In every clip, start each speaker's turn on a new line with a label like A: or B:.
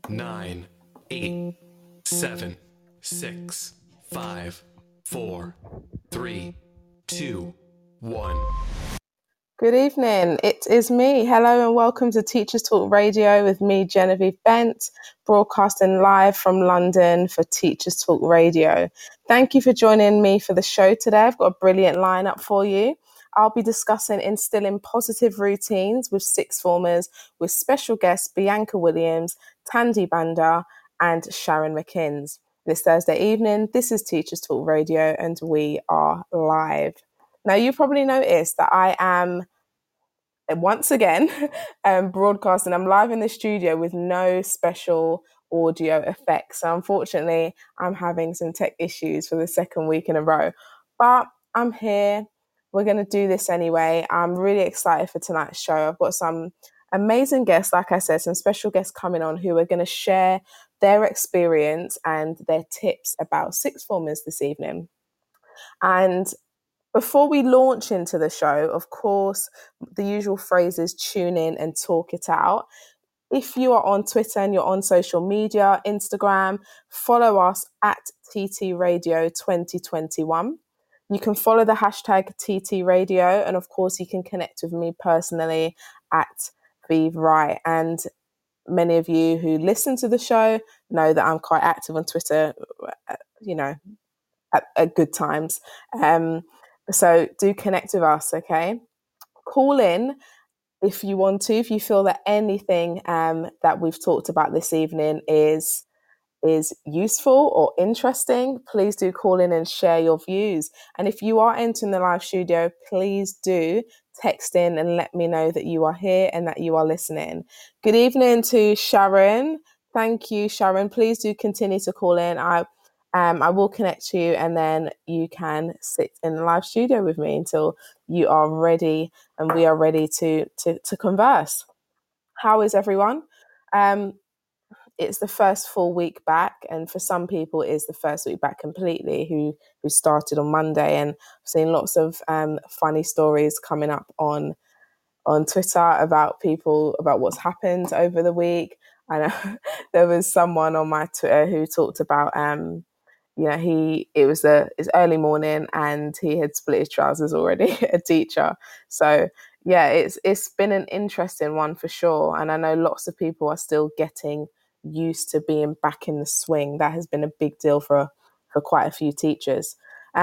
A: 9, 8, 7, 6, 5, 4, 3, 2, 1.
B: Good evening. It is me. Hello and welcome to Teachers Talk Radio with me, Genevieve Bent, broadcasting live from London for Teachers Talk Radio. Thank you for joining me for the show today. I've got a brilliant lineup for you. I'll be discussing instilling positive routines with sixth formers with special guests Bianca Williams, Tandy Banda and Sharon McKins. This Thursday evening, this is Teachers Talk Radio and we are live. Now, you probably noticed that I am once again broadcasting. I'm live in the studio with no special audio effects. So unfortunately, I'm having some tech issues for the second week in a row. But I'm here. We're going to do this anyway. I'm really excited for tonight's show. I've got some amazing guests, like I said, some special guests coming on who are going to share their experience and their tips about sixth formers this evening. And before we launch into the show, of course, the usual phrase is tune in and talk it out. If you are on Twitter and you're on social media, Instagram, follow us at TT Radio 2021. You can follow the hashtag TT Radio, and of course, you can connect with me personally at Vive Right. And many of you who listen to the show know that I'm quite active on Twitter, at good times. So do connect with us, okay? Call in if you want to, if you feel that anything that we've talked about this evening is useful or interesting. Please do call in and share your views. And if you are entering the live studio, please do text in and let me know that you are here and that you are listening. Good evening to Sharon. Thank you, Sharon. Please do continue to call in. I will connect you and then you can sit in the live studio with me until you are ready and we are ready to converse. How is everyone? It's the first full week back, and for some people it is the first week back completely who started on Monday, and I've seen lots of funny stories coming up on Twitter about what's happened over the week. I know there was someone on my Twitter who talked about it's early morning and he had split his trousers already, a teacher. So yeah, it's been an interesting one for sure. And I know lots of people are still getting used to being back in the swing. That has been a big deal for quite a few teachers.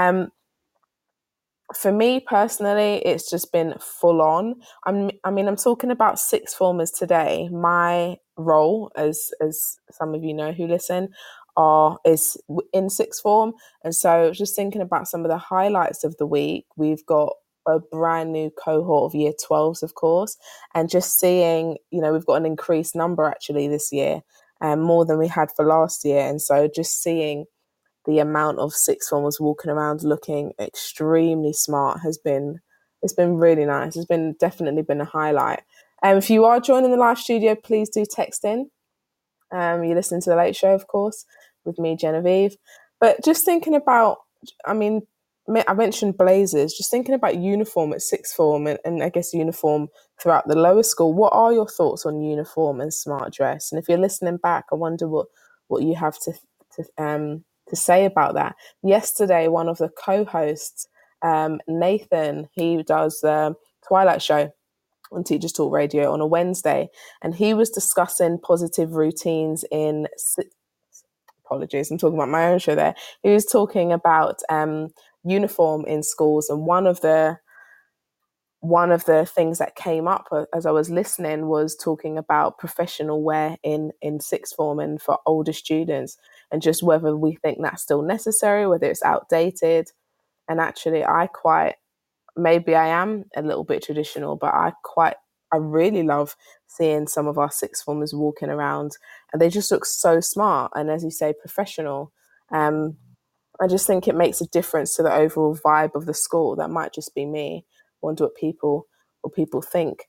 B: For me personally, it's just been full on. I'm talking about sixth formers today. My role, as some of you know who listen, is in sixth form. And so just thinking about some of the highlights of the week, we've got a brand new cohort of year 12s, of course, and just seeing, we've got an increased number actually this year, more than we had for last year. And so just seeing the amount of sixth formers walking around looking extremely smart it's been really nice. It's definitely been a highlight. If you are joining the live studio, please do text in. You're listening to The Late Show, of course, with me, Genevieve. But just thinking about, I mentioned blazers, just thinking about uniform at sixth form and I guess uniform throughout the lower school. What are your thoughts on uniform and smart dress? And if you're listening back, I wonder what you have to say about that. Yesterday, one of the co-hosts, Nathan, he does the Twilight Show on Teachers Talk Radio on a Wednesday, and he was discussing positive routines in apologies, I'm talking about my own show there. He was talking about uniform in schools, and one of the things that came up as I was listening was talking about professional wear in sixth form and for older students, and just whether we think that's still necessary, whether it's outdated. And actually, maybe I am a little bit traditional, but I really love seeing some of our sixth formers walking around, and they just look so smart and, as you say, professional. I just think it makes a difference to the overall vibe of the school. That might just be me. I wonder what people think.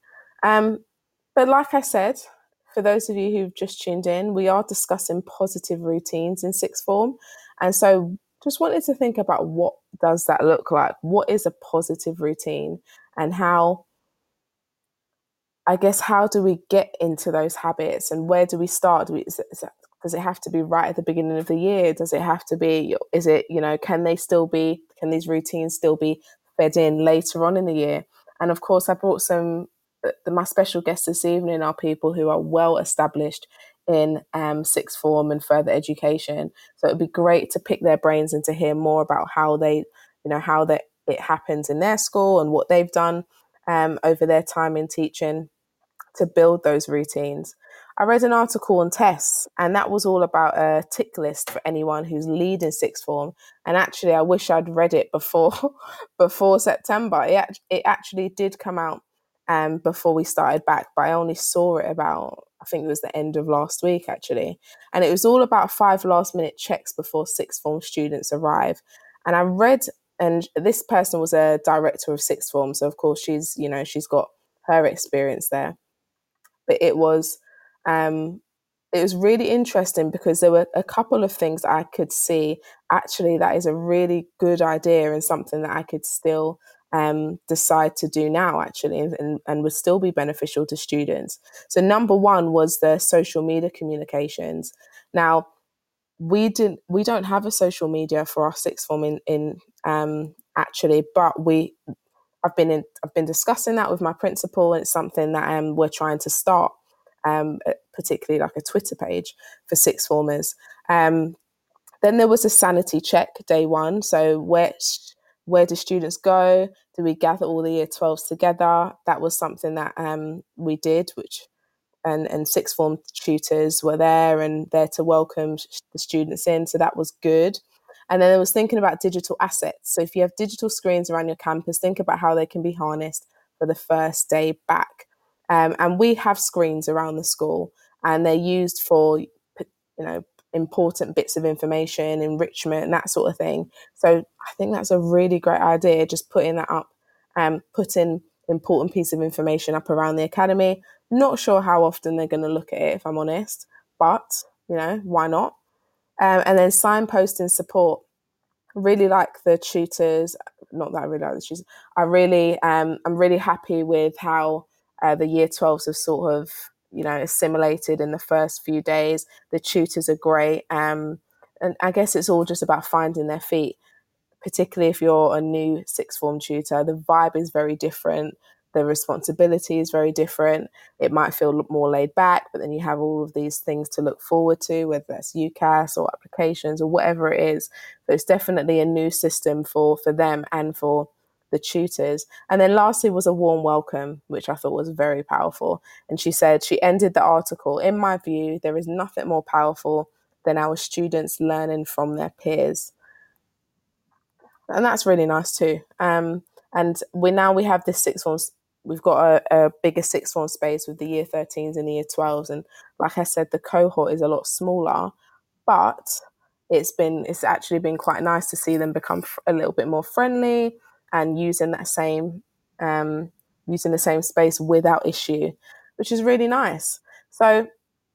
B: But like I said, for those of you who've just tuned in, we are discussing positive routines in sixth form. And so just wanted to think about what does that look like? What is a positive routine, and how I guess, how do we get into those habits, and where do we start? Does it have to be right at the beginning of the year? Does it have to be, is it, can these routines still be fed in later on in the year? And of course, I brought my special guests this evening are people who are well established in sixth form and further education. So it'd be great to pick their brains and to hear more about how it happens in their school and what they've done over their time in teaching to build those routines. I read an article on tests, and that was all about a tick list for anyone who's leading sixth form. And actually, I wish I'd read it before before September. It actually did come out before we started back, but I only saw it about, I think it was the end of last week actually. And it was all about 5 last-minute checks before sixth form students arrive. And I read, and this person was a director of sixth form, so of course she's got her experience there. But it was really interesting because there were a couple of things I could see actually that is a really good idea and something that I could still decide to do now actually, and would still be beneficial to students. So number one was the social media communications. Now, we don't have a social media for our sixth form in actually, but I've been discussing that with my principal, and it's something that we're trying to start, particularly like a Twitter page for sixth formers. Then there was a sanity check day one. So where do students go? Do we gather all the year 12s together? That was something that we did, and sixth form tutors were there and there to welcome the students in. So that was good. And then I was thinking about digital assets. So if you have digital screens around your campus, think about how they can be harnessed for the first day back. And we have screens around the school, and they're used for, important bits of information, enrichment, and that sort of thing. So I think that's a really great idea, just putting that up, putting important piece of information up around the academy. Not sure how often they're going to look at it, if I'm honest, but, why not? And then signposting support. Really like the tutors. Not that I really like the tutors. I'm really happy with how the year 12s have sort of, assimilated in the first few days. The tutors are great. And I guess it's all just about finding their feet, particularly if you're a new sixth form tutor. The vibe is very different. The responsibility is very different. It might feel more laid back, but then you have all of these things to look forward to, whether that's UCAS or applications or whatever it is. So it's definitely a new system for them and for the tutors. And then lastly was a warm welcome, which I thought was very powerful. And she ended the article, "In my view, there is nothing more powerful than our students learning from their peers." And that's really nice too. And we have this sixth form. We've got a bigger sixth form space with the year 13s and the year 12s, and like I said, the cohort is a lot smaller, but it's actually been quite nice to see them become a little bit more friendly and using the same space without issue, which is really nice. So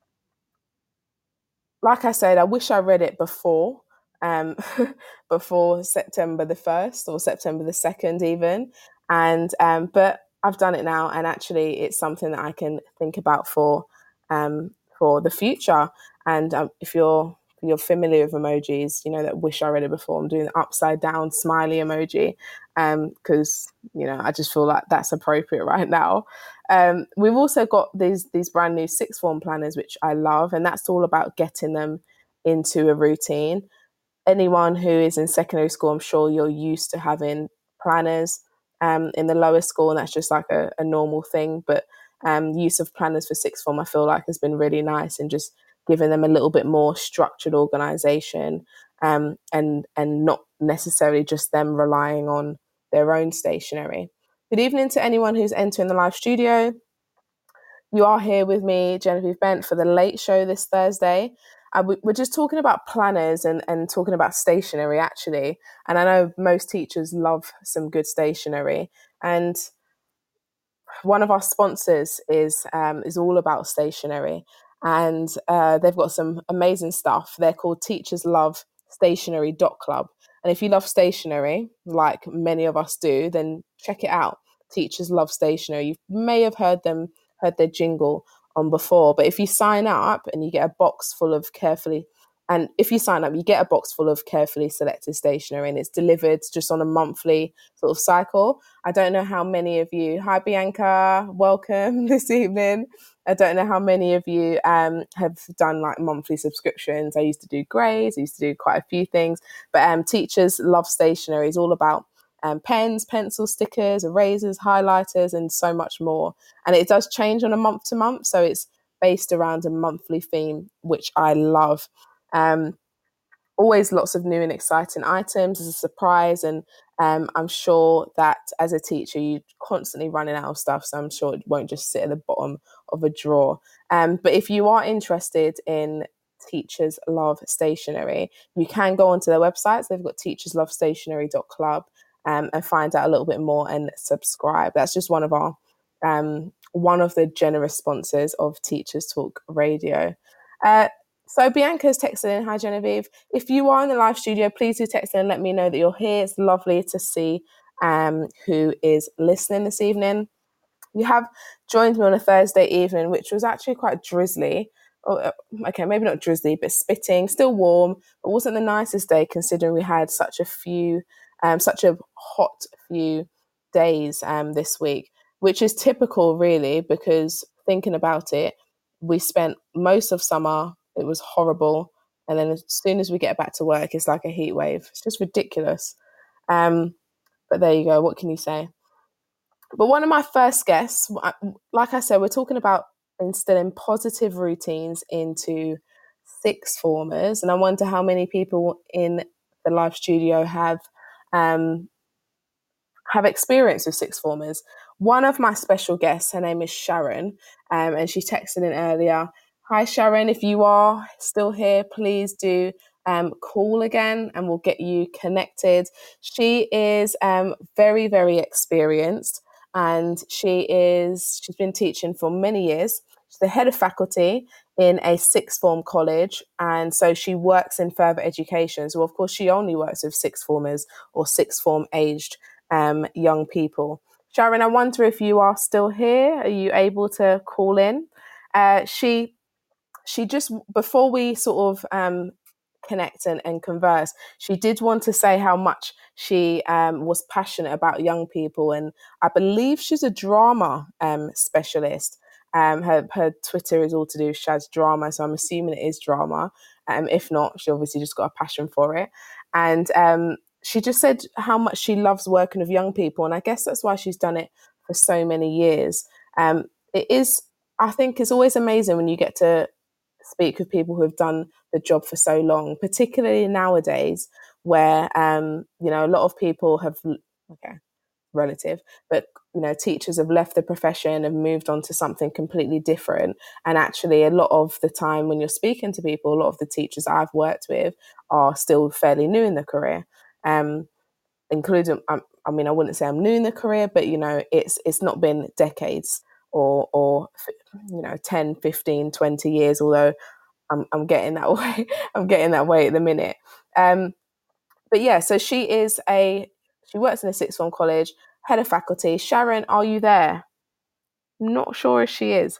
B: like I said, I wish I read it before, um, before September the 1st or September the 2nd even. And but I've done it now, and actually it's something that I can think about for the future. And if you're familiar with emojis, you know that wish I read it before. I'm doing the upside down smiley emoji because I just feel like that's appropriate right now. We've also got these brand new sixth form planners, which I love, and that's all about getting them into a routine. Anyone who is in secondary school, I'm sure you're used to having planners in the lower school, and that's just like a normal thing. But use of planners for sixth form, I feel like, has been really nice, and just giving them a little bit more structured organisation, and not necessarily just them relying on their own stationery. Good evening to anyone who's entering the live studio. You are here with me, Genevieve Bent, for the late show this Thursday. We're just talking about planners and talking about stationery, actually. And I know most teachers love some good stationery. And one of our sponsors is all about stationery. And they've got some amazing stuff. They're called Teachers Love Stationery Club. And if you love stationery, like many of us do, then check it out. Teachers Love Stationery. You may have heard heard their jingle on before. But if you sign up and you get a box full of carefully and if you sign up, you get a box full of carefully selected stationery, and it's delivered just on a monthly sort of cycle. I don't know how many of you, hi Bianca, welcome this evening. I don't know how many of you have done like monthly subscriptions. I used to do grades, I used to do quite a few things, but Teachers Love Stationery is all about pens, pencils, stickers, erasers, highlighters, and so much more. And it does change on a month to month, so it's based around a monthly theme, which I love. Always lots of new and exciting items as a surprise, and I'm sure that as a teacher you're constantly running out of stuff, so I'm sure it won't just sit at the bottom of a drawer. But if you are interested in Teachers Love Stationery, you can go onto their websites. They've got teacherslovestationery.club and find out a little bit more and subscribe. That's just one of the generous sponsors of Teachers Talk Radio. So Bianca's texted in, hi Genevieve. If you are in the live studio, please do text in and let me know that you're here. It's lovely to see who is listening this evening. You have joined me on a Thursday evening, which was actually quite drizzly. Okay, maybe not drizzly, but spitting, still warm. It wasn't the nicest day considering we had such a hot few days this week, which is typical really, because thinking about it, we spent most of summer, it was horrible. And then as soon as we get back to work, it's like a heat wave. It's just ridiculous. But there you go. What can you say? But one of my first guests, like I said, we're talking about instilling positive routines into sixth formers. And I wonder how many people in the live studio have experience with sixth formers. One of my special guests, her name is Sharon, and she texted in earlier. Hi, Sharon. If you are still here, please do call again and we'll get you connected. She is very, very experienced, and she's been teaching for many years. She's the head of faculty in a sixth form college, and so she works in further education. So of course she only works with sixth formers or sixth form aged young people. Sharon, I wonder if you are still here. Are you able to call in? She just, before we sort of connect and converse, she did want to say how much she was passionate about young people, and I believe she's a drama specialist. Her Twitter is all to do with Shaz Drama, so I'm assuming it is drama. If not, she obviously just got a passion for it. And she just said how much she loves working with young people, and I guess that's why she's done it for so many years. I think it's always amazing when you get to speak with people who have done the job for so long, particularly nowadays where, a lot of people have, relative, but, teachers have left the profession and moved on to something completely different. And actually a lot of the time when you're speaking to people, a lot of the teachers I've worked with are still fairly new in their career, including, I wouldn't say I'm new in the career, but, it's not been decades or 10, 15, 20 years, although I'm getting that way. I'm getting that way at the minute. But yeah, so she works in a sixth form college, head of faculty. Sharon, are you there? I'm not sure if she is.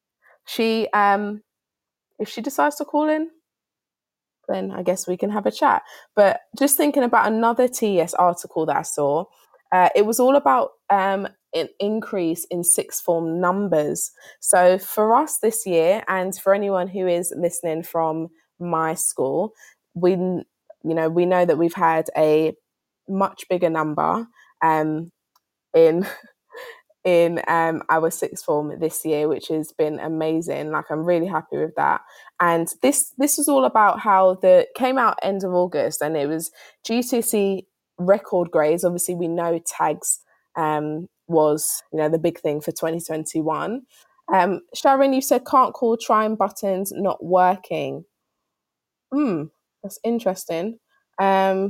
B: If she decides to call in, then I guess we can have a chat. But just thinking about another TES article that I saw, it was all about an increase in sixth form numbers. So for us this year, and for anyone who is listening from my school, we know that we've had a much bigger number in our sixth form this year, which has been amazing. Like, I'm really happy with that. And this was all about how came out end of August, and it was GCSE record grades. Obviously, we know tags was the big thing for 2021. Sharon, you said can't call, trying buttons not working. That's interesting. I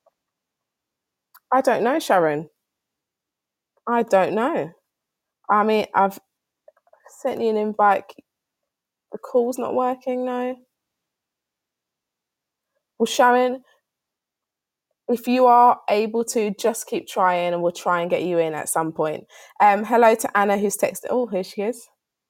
B: don't know, Sharon. I don't know. I mean, I've sent you an invite. The call's not working, no. Well, Sharon, if you are able to, just keep trying and we'll try and get you in at some point. Hello to Anna, who's texted. Oh, here she is.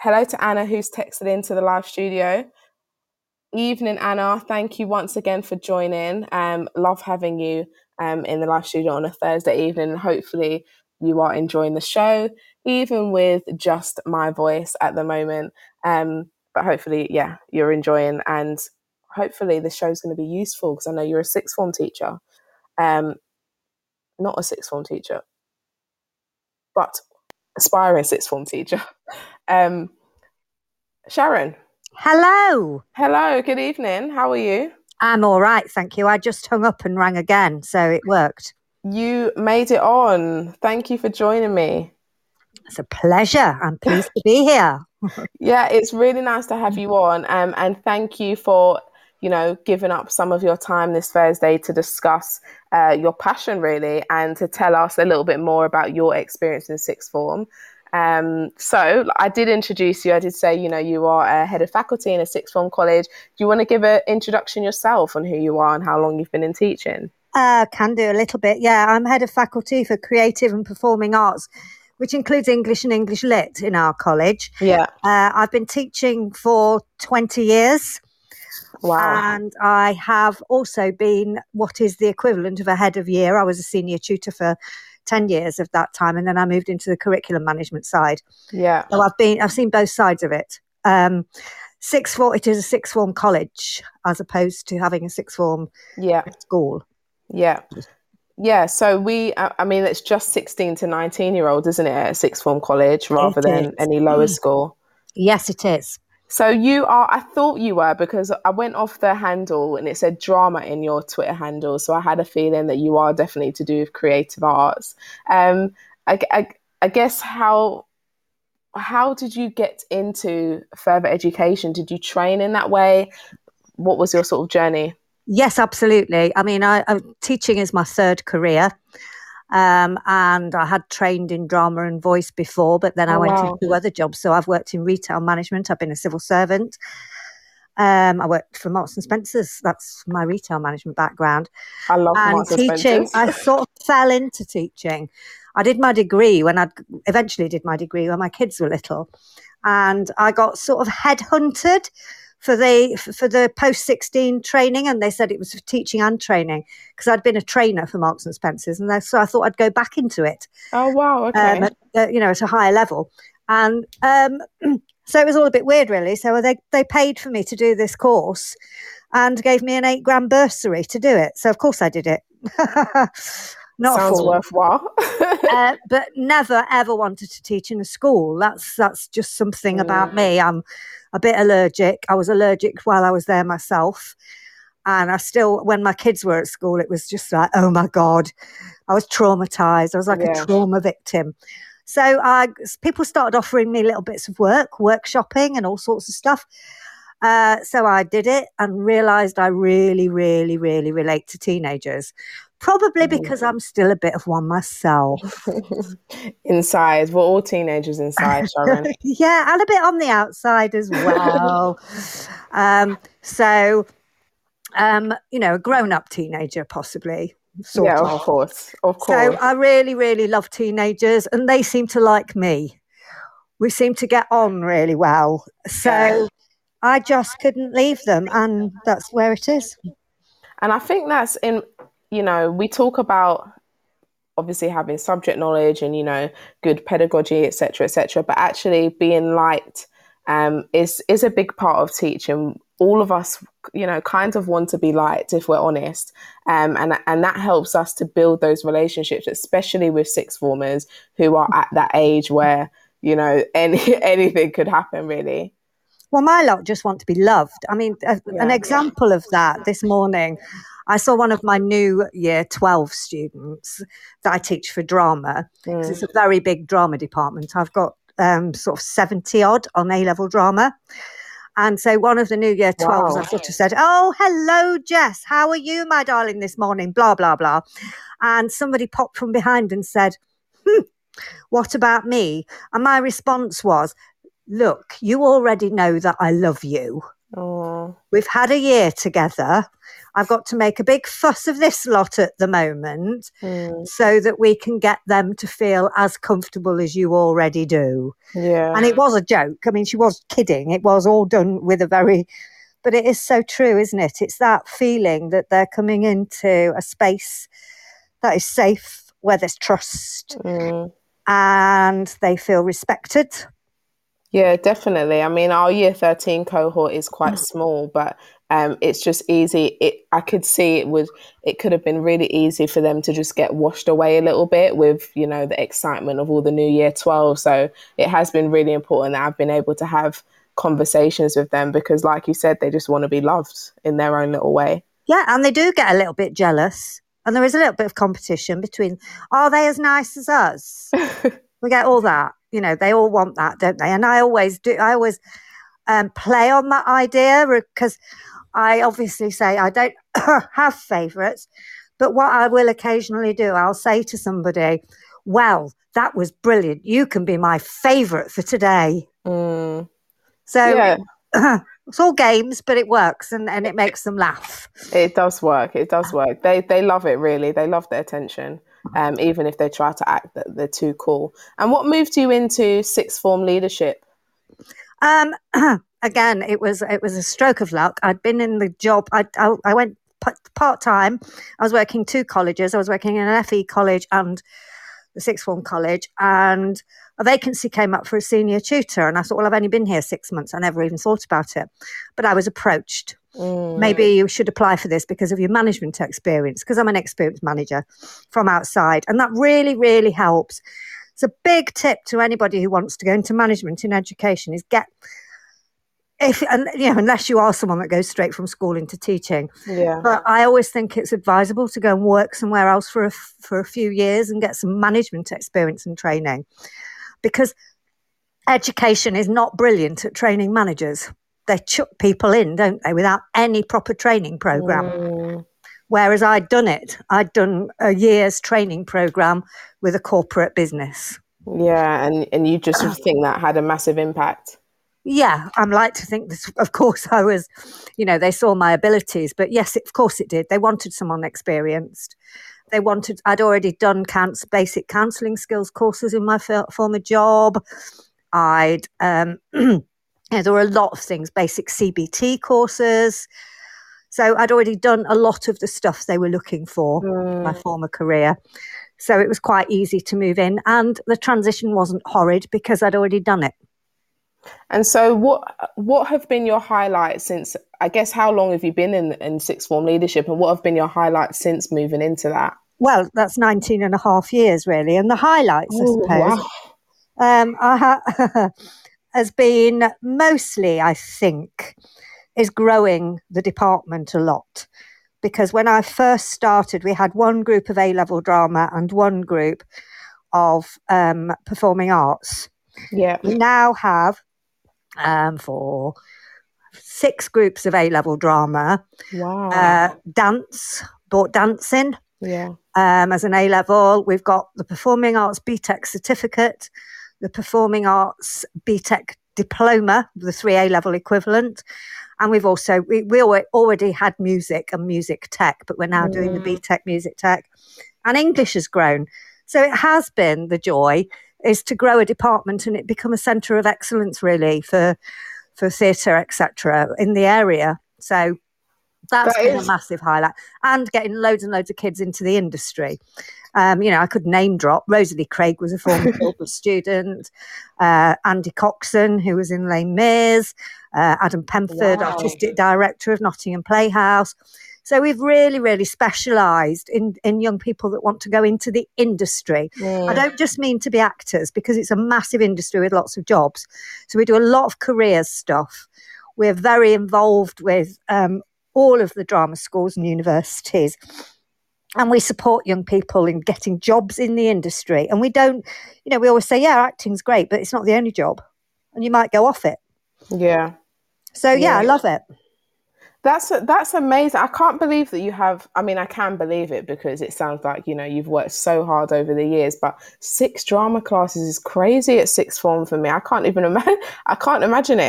B: hello to Anna, who's texted into the live studio. Evening, Anna. Thank you once again for joining. Love having you in the live studio on a Thursday evening. And hopefully you are enjoying the show, even with just my voice at the moment. But hopefully, yeah, you're enjoying, and hopefully the show's going to be useful, because I know you're a sixth form teacher. Not a sixth form teacher, but aspiring sixth form teacher. Sharon.
C: Hello.
B: Hello, good evening. How are you?
C: I'm all right, thank you. I just hung up and rang again, so it worked.
B: You made it on. Thank you for joining me.
C: It's a pleasure. I'm pleased to be here.
B: Yeah, it's really nice to have you on. And thank you for, giving up some of your time this Thursday to discuss your passion, really, and to tell us a little bit more about your experience in sixth form. So I did introduce you. I did say, you are a head of faculty in a sixth form college. Do you want to give an introduction yourself on who you are and how long you've been in teaching?
C: Can do a little bit. Yeah, I'm head of faculty for creative and performing arts, which includes English and English Lit in our college.
B: Yeah.
C: I've been teaching for 20 years.
B: Wow.
C: And I have also been what is the equivalent of a head of year. I was a senior tutor for 10 years of that time, and then I moved into the curriculum management side.
B: Yeah.
C: So I've seen both sides of it. Sixth form, it is a sixth form college as opposed to having a sixth form school.
B: Yeah. Yeah, so it's just 16 to 19-year-olds, isn't it, at a sixth form college rather than any lower school?
C: Yes, it is.
B: So I thought you were, because I went off the handle and it said drama in your Twitter handle. So I had a feeling that you are definitely to do with creative arts. I guess how did you get into further education? Did you train in that way? What was your sort of journey?
C: Yes, absolutely. I mean, teaching is my third career. And I had trained in drama and voice before, but then I went into other jobs. So I've worked in retail management. I've been a civil servant. I worked for Marks and Spencer's. That's my retail management background.
B: I love Marks and
C: teaching.
B: Spencer's.
C: I sort of fell into teaching. I did my degree when my kids were little, and I got sort of headhunted for the post-16 training, and they said it was for teaching and training, because I'd been a trainer for Marks and Spencer's, and so I thought I'd go back into it.
B: Oh wow! Okay.
C: At a higher level, and so it was all a bit weird, really. So they paid for me to do this course, and gave me an $8,000 bursary to do it. So of course I did it.
B: Sounds worthwhile.
C: But never ever wanted to teach in a school. That's just something about me. I'm a bit allergic. I was allergic while I was there myself. And I still, when my kids were at school, it was just like, oh my God, I was traumatized. I was like a trauma victim. So people started offering me little bits of workshopping and all sorts of stuff. So I did it and realized I really, really, really relate to teenagers. Probably because I'm still a bit of one myself.
B: Inside. We're all teenagers inside, Sharon.
C: Yeah, and a bit on the outside as well. A grown-up teenager, possibly. Sort of.
B: Of course.
C: So I really, really love teenagers, and they seem to like me. We seem to get on really well. So I just couldn't leave them, and that's where it is.
B: And I think that's we talk about obviously having subject knowledge and, good pedagogy, et cetera, but actually being liked is a big part of teaching. All of us, kind of want to be liked, if we're honest. And that helps us to build those relationships, especially with sixth formers who are at that age where, anything could happen, really.
C: Well, my lot just want to be loved. I mean, an example of that this morning, I saw one of my new year 12 students that I teach for drama, because it's a very big drama department. I've got sort of 70 odd on A-level drama. And so one of the new year 12s, I sort of said, oh, hello, Jess. How are you, my darling, this morning? Blah, blah, blah. And somebody popped from behind and said, what about me? And my response was, look, you already know that I love you.
B: Oh.
C: We've had a year together. I've got to make a big fuss of this lot at the moment so that we can get them to feel as comfortable as you already do.
B: Yeah.
C: And it was a joke. I mean, she was kidding. It was all done with a very, but it is so true, isn't it? It's that feeling that they're coming into a space that is safe, where there's trust and they feel respected.
B: Yeah, definitely. I mean, our year 13 cohort is quite small, but it's just easy. I could see it could have been really easy for them to just get washed away a little bit with, you know, the excitement of all the new year 12. So it has been really important that I've been able to have conversations with them because, like you said, they just want to be loved in their own little way.
C: Yeah, and they do get a little bit jealous. And there is a little bit of competition between, are they as nice as us? We get all that. You know, they all want that, don't they? And I always do. I always play on that idea because I obviously say I don't have favourites. But what I will occasionally do, I'll say to somebody, well, that was brilliant. You can be my favourite for today. So
B: Yeah.
C: it's all games, but it works and it makes them laugh.
B: It does work. It does work. They love it, really. They love the attention, even if they try to act that they're too cool. And what moved you into sixth form leadership?
C: Again, it was a stroke of luck. I'd been in the job. I went part-time. I was working 2 colleges. I was working in an FE college and the sixth form college, and a vacancy came up for a senior tutor. And I thought, well, I've only been here 6 months. I never even thought about it. But I was approached. Maybe you should apply for this because of your management experience, because I'm an experienced manager from outside. And that really, really helps. It's a big tip to anybody who wants to go into management in education is unless you are someone that goes straight from school into teaching.
B: Yeah.
C: But I always think it's advisable to go and work somewhere else for a few years and get some management experience and training, because education is not brilliant at training managers. They chuck people in, don't they, without any proper training program. Whereas I'd done it. I'd done a year's training program with a corporate business.
B: Yeah, and you just think that had a massive impact.
C: Yeah, I'm like to think that, of course, I was, they saw my abilities, but yes, of course it did. They wanted someone experienced. I'd already done basic counselling skills courses in my former job. There were a lot of things, basic CBT courses. So I'd already done a lot of the stuff they were looking for in my former career. So it was quite easy to move in, and the transition wasn't horrid because I'd already done it.
B: And so what have been your highlights since, I guess, how long have you been in sixth form leadership, and what have been your highlights since moving into that?
C: Well, that's 19 and a half years, really. And the highlights, I suppose, has been mostly, I think, is growing the department a lot. Because when I first started, we had one group of A-level drama and one group of performing arts.
B: Yeah.
C: We now have for 6 groups of A-level drama.
B: Wow.
C: Brought dancing.
B: Yeah.
C: As an A-level, we've got the Performing Arts BTEC certificate, the Performing Arts BTEC diploma, the 3 A-level equivalent. And we've also, we already had music and music tech, but we're now doing the BTEC music tech. And English has grown. So it has been the joy is to grow a department and it become a centre of excellence, really, for theatre, etc., in the area. So that's been a massive highlight. And getting loads and loads of kids into the industry. I could name drop. Rosalie Craig was a former Guildford student. Andy Coxon, who was in Les Mis. Adam Pemford, artistic director of Nottingham Playhouse. So we've really, really specialised in young people that want to go into the industry. I don't just mean to be actors, because it's a massive industry with lots of jobs. So we do a lot of careers stuff. We're very involved with all of the drama schools and universities. And we support young people in getting jobs in the industry. And we don't, we always say, yeah, acting's great, but it's not the only job. And you might go off it.
B: Yeah.
C: So, yeah, I love it.
B: That's amazing. I can't believe that you have, I can believe it because it sounds like, you've worked so hard over the years, but 6 drama classes is crazy at sixth form for me. I can't imagine it.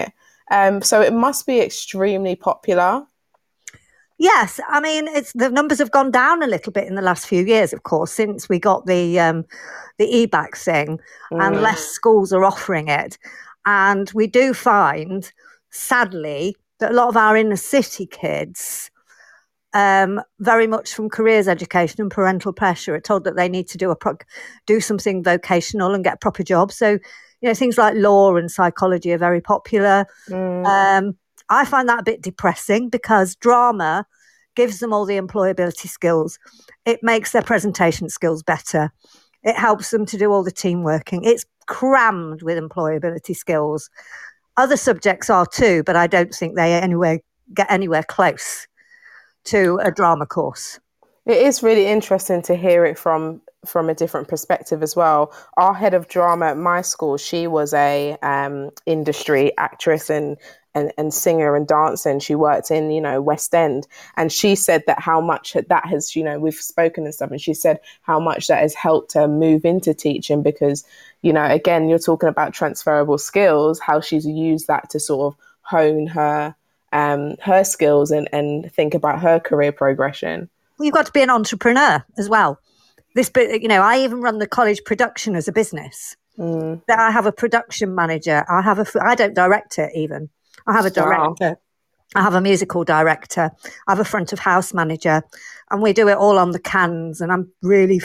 B: So it must be extremely popular.
C: Yes, I mean the numbers have gone down a little bit in the last few years, of course, since we got the EBAC thing, and less schools are offering it. And we do find, sadly, that a lot of our inner city kids, very much from careers education and parental pressure, are told that they need to do something vocational and get a proper job. So, things like law and psychology are very popular. I find that a bit depressing because drama gives them all the employability skills. It makes their presentation skills better. It helps them to do all the team working. It's crammed with employability skills. Other subjects are too, but I don't think they get anywhere close to a drama course.
B: It is really interesting to hear it from a different perspective as well. Our head of drama at my school, she was a industry actress and singer and dancer, and she worked in West End, and she said that how much that has we've spoken and stuff, and she said how much that has helped her move into teaching because again, you're talking about transferable skills, how she's used that to sort of hone her skills and think about her career progression.
C: Well, you've got to be an entrepreneur as well. I even run the college production as a business. That I have a production manager. I don't direct it even. I have a director. Wow. I have a musical director. I have a front of house manager, and we do it all on the cans. And I'm really,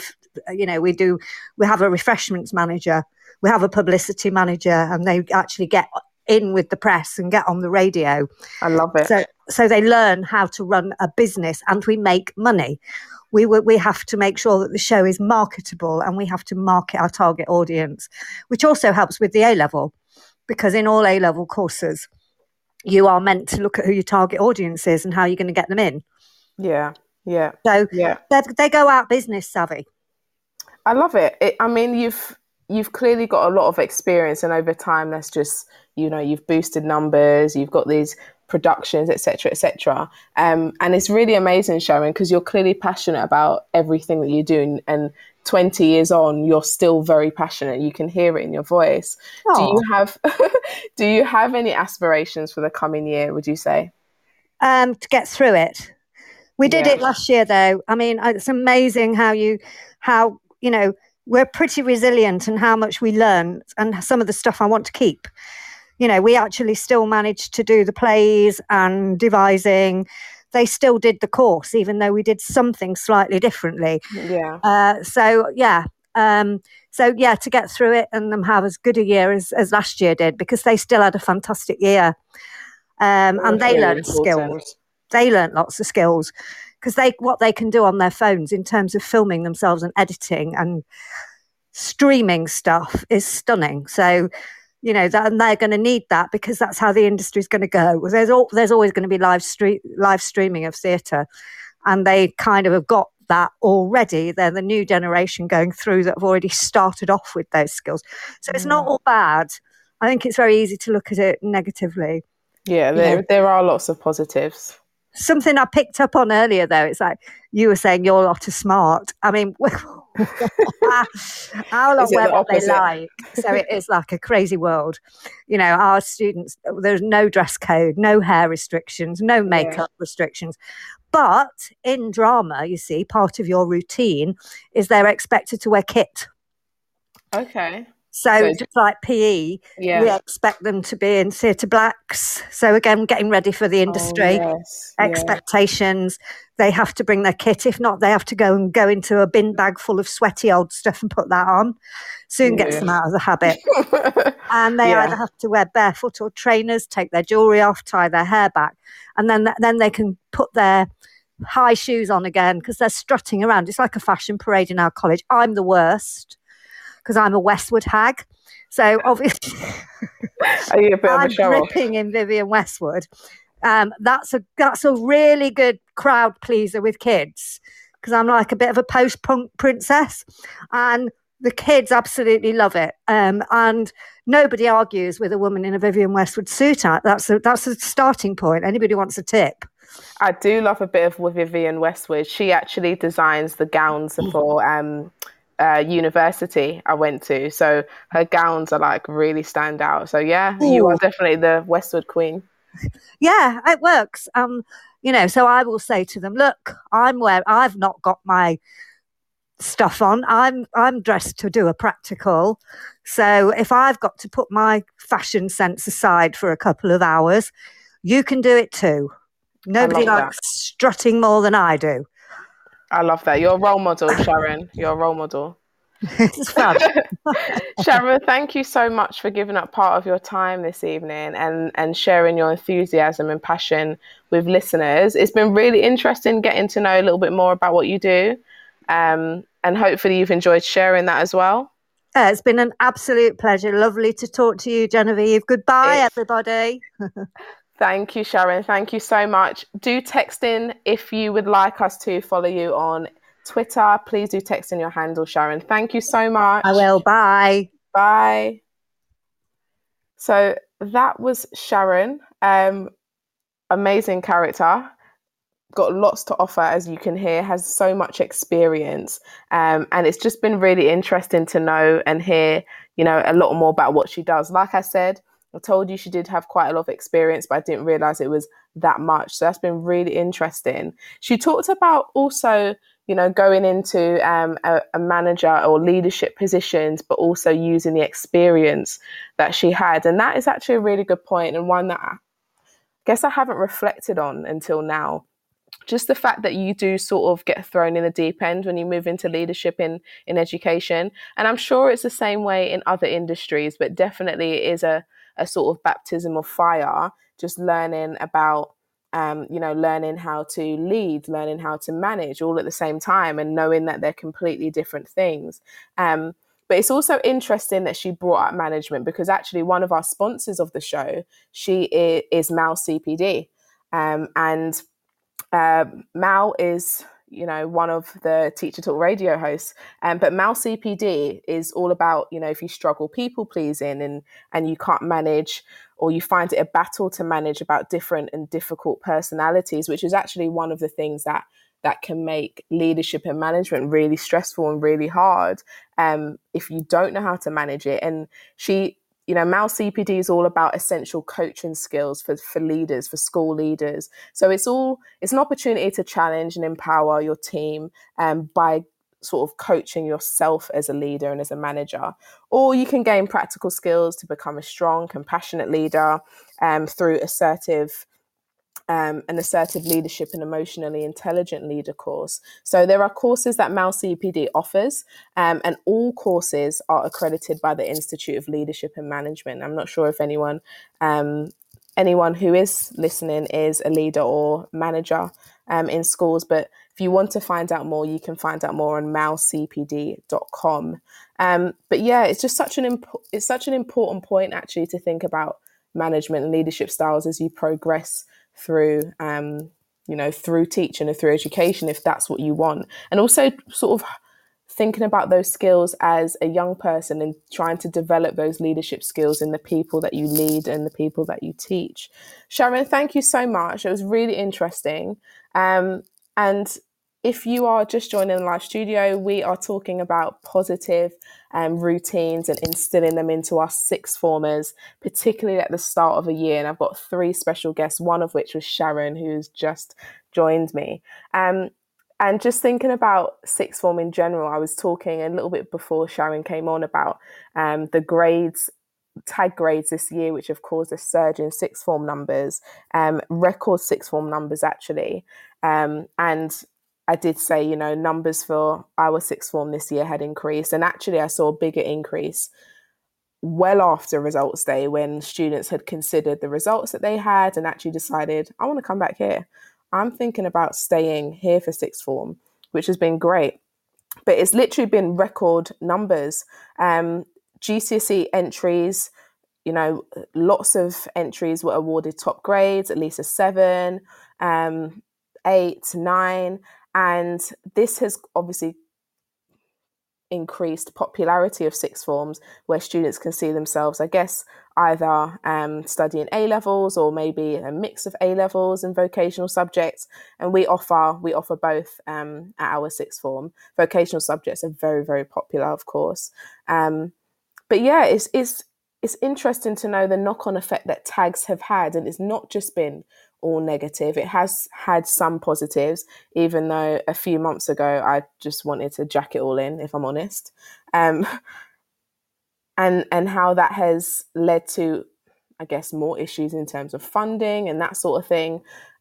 C: we have a refreshments manager. We have a publicity manager, and they actually get in with the press and get on the radio.
B: I love it.
C: So they learn how to run a business, and we make money. We have to make sure that the show is marketable, and we have to market our target audience, which also helps with the A-level, because in all A-level courses, you are meant to look at who your target audience is and how you're going to get them in.
B: Yeah.
C: So they go out business savvy.
B: I love it. I mean, you've clearly got a lot of experience, and over time, that's just you've boosted numbers. You've got these productions, etc., etc. And it's really amazing, Sharon, because you're clearly passionate about everything that you're doing. And 20 years on, you're still very passionate. You can hear it in your voice. Aww. Do you have any aspirations for the coming year, would you say?
C: To get through it. We did it last year, though. I mean, it's amazing how we're pretty resilient and how much we learn, and some of the stuff I want to keep. We actually still managed to do the plays and devising. They still did the course, even though we did something slightly differently.
B: Yeah.
C: To get through it and them have as good a year as last year did, because they still had a fantastic year. And they learned skills. They learned lots of skills, because what they can do on their phones in terms of filming themselves and editing and streaming stuff is stunning. So, and they're going to need that, because that's how the industry is going to go. There's always going to be live streaming of theatre, and they kind of have got that already. They're the new generation going through that have already started off with those skills. So it's not all bad. I think it's very easy to look at it negatively.
B: Yeah, there are lots of positives.
C: Something I picked up on earlier, though, it's like you were saying your lot are smart. I mean, our lot wear what they like. So it is like a crazy world. Our students, there's no dress code, no hair restrictions, no makeup restrictions. But in drama, you see, part of your routine is they're expected to wear kit.
B: Okay.
C: So just like PE, we expect them to be in theatre blacks. So again, getting ready for the industry, expectations. They have to bring their kit. If not, they have to go into a bin bag full of sweaty old stuff and put that on. Soon gets them out of the habit. And they either have to wear barefoot or trainers, take their jewellery off, tie their hair back. And then they can put their high shoes on again, because they're strutting around. It's like a fashion parade in our college. I'm the worst, because I'm a Westwood hag. So obviously,
B: are you a bit
C: I'm
B: of a show
C: dripping in Vivienne Westwood. That's a really good crowd pleaser with kids, because I'm like a bit of a post-punk princess, and the kids absolutely love it. And nobody argues with a woman in a Vivienne Westwood suit. That's a starting point. Anybody wants a tip?
B: I do love a bit of Vivienne Westwood. She actually designs the gowns for university I went to. So her gowns are like really stand out. So yeah, you are
C: Ooh,
B: definitely the Westwood Queen.
C: yeah, it works. So I will say to them, look, I've not got my stuff on. I'm dressed to do a practical. So if I've got to put my fashion sense aside for a couple of hours, you can do it too.
B: I
C: Nobody
B: love that.
C: likes strutting more than I do.
B: I love that. You're a role model, Sharon. You're a role model.
C: It's fun.
B: Sharon, thank you so much for giving up part of your time this evening and sharing your enthusiasm and passion with listeners. It's been really interesting getting to know a little bit more about what you do. And hopefully you've enjoyed sharing that as well.
C: It's been an absolute pleasure. Lovely to talk to you, Genevieve. Goodbye,
B: It's
C: everybody.
B: Thank you, Sharon. Thank you so much. Do text in if you would like us to follow you on Twitter. Please do text in your handle, Sharon. Thank you so much.
C: I will. Bye.
B: Bye. So that was Sharon. Amazing character. Got lots to offer, as you can hear, has so much experience. And it's just been really interesting to know and hear, a lot more about what she does. Like I said, I told you she did have quite a lot of experience, but I didn't realize it was that much. So that's been really interesting. She talked about also, going into a manager or leadership positions, but also using the experience that she had. And that is actually a really good point, and one that I guess I haven't reflected on until now. Just the fact that you do sort of get thrown in the deep end when you move into leadership in education. And I'm sure it's the same way in other industries, but definitely it is a sort of baptism of fire, just learning about, learning how to lead, learning how to manage all at the same time, and knowing that they're completely different things. But it's also interesting that she brought up management, because actually one of our sponsors of the show, she is Mal CPD. And Mal is, one of the Teacher Talk Radio hosts. But Mal CPD is all about, if you struggle people pleasing and you can't manage, or you find it a battle to manage about different and difficult personalities, which is actually one of the things that can make leadership and management really stressful and really hard, if you don't know how to manage it. And Mal CPD is all about essential coaching skills for leaders, for school leaders. So it's an opportunity to challenge and empower your team by sort of coaching yourself as a leader and as a manager. Or you can gain practical skills to become a strong, compassionate leader through an assertive leadership and emotionally intelligent leader course. So there are courses that Mal CPD offers, and all courses are accredited by the Institute of Leadership and Management. I'm not sure if anyone who is listening is a leader or manager in schools, but if you want to find out more, you can find out more on malcpd.com. But yeah, it's just such an important point actually to think about management and leadership styles as you progress through through teaching and through education, if that's what you want. And also sort of thinking about those skills as a young person and trying to develop those leadership skills in the people that you lead and the people that you teach. Sharon, thank you so much. It was really interesting. And if you are just joining the live studio, we are talking about positive routines and instilling them into our sixth formers, particularly at the start of a year. And I've got 3 special guests, one of which was Sharon, who's just joined me. And just thinking about sixth form in general, I was talking a little bit before Sharon came on about the grades, tag grades this year, which have caused a surge in sixth form numbers, record sixth form numbers actually. And I did say, numbers for our sixth form this year had increased. And actually, I saw a bigger increase well after results day, when students had considered the results that they had and actually decided, I want to come back here. I'm thinking about staying here for sixth form, which has been great. But it's literally been record numbers. GCSE entries, lots of entries were awarded top grades, at least a 7, 8, 9. And this has obviously increased popularity of sixth forms, where students can see themselves, I guess, either studying A levels or maybe a mix of A levels and vocational subjects. And we offer both at our sixth form. Vocational subjects are very, very popular, of course. But yeah, it's interesting to know the knock-on effect that tags have had, and it's not just been all negative. It has had some positives, even though a few months ago I just wanted to jack it all in, if I'm honest. And how that has led to, I guess, more issues in terms of funding and that sort of thing.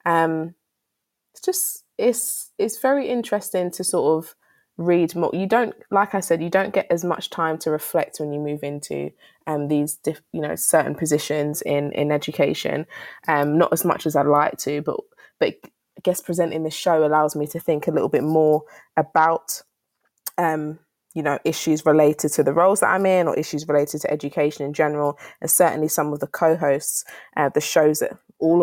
B: It's very interesting to sort of read more. You don't, like I said, you don't get as much time to reflect when you move into these certain positions in education. Not as much as I'd like to, but I guess presenting the show allows me to think a little bit more about issues related to the roles that I'm in, or issues related to education in general. And certainly some of the co-hosts, the shows that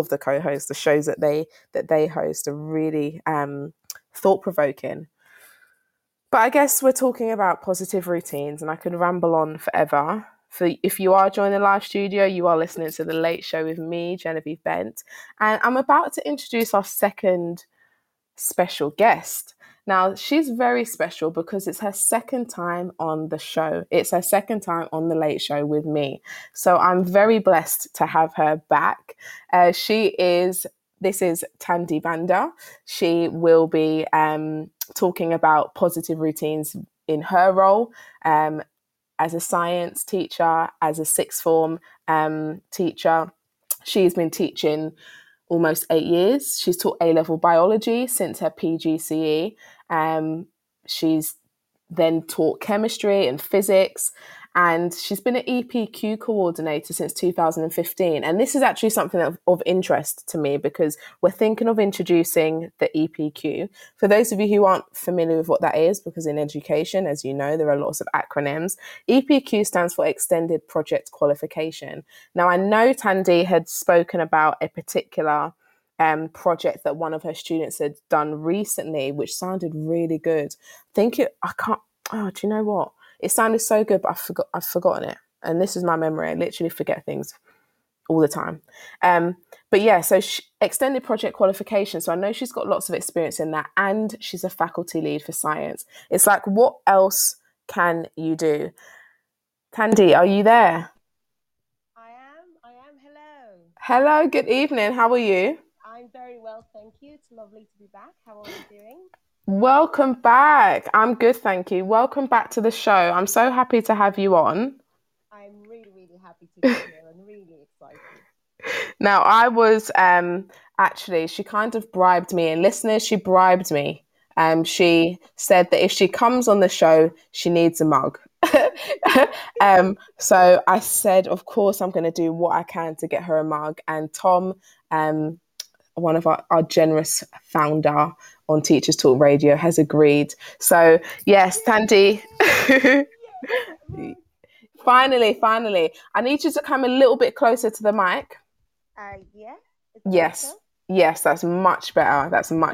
B: they host are really thought-provoking. But I guess we're talking about positive routines, and I could ramble on forever. If you are joining the live studio, you are listening to The Late Show with me, Genevieve Bent, and I'm about to introduce our second special guest. Now, she's very special because it's her second time on the show. It's her second time on The Late Show with me. So I'm very blessed to have her back. This is Tandy Banda. She will be talking about positive routines in her role as a science teacher, as a sixth form teacher. She's been teaching almost 8 years. She's taught A-level biology since her PGCE. She's then taught chemistry and physics, and she's been an EPQ coordinator since 2015. And this is actually something of interest to me, because we're thinking of introducing the EPQ. For those of you who aren't familiar with what that is, because in education, as you know, there are lots of acronyms, EPQ stands for Extended Project Qualification. Now, I know Tandy had spoken about a particular project that one of her students had done recently, which sounded really good. Do you know what? It sounded so good, but I've forgotten it. And this is my memory. I literally forget things all the time. But yeah, so extended project qualification. So I know she's got lots of experience in that, and she's a faculty lead for science. It's like, what else can you do? Tandy, are you there?
D: I am. Hello.
B: Hello, good evening. How are you?
D: I'm very well, thank you. It's lovely to be back. How are you doing?
B: Welcome back. I'm good, thank you. Welcome back to the show. I'm so happy to have you on.
D: I'm really, really happy to be here and really excited.
B: Now, I was actually, she kind of bribed me, and listeners, she bribed me. She said that if she comes on the show, she needs a mug. So I said, of course, I'm going to do what I can to get her a mug. And Tom, one of our generous founder on Teachers Talk Radio, has agreed. So yes, Tandy, finally, I need you to come a little bit closer to the mic.
D: Yeah.
B: Yes, that's much better.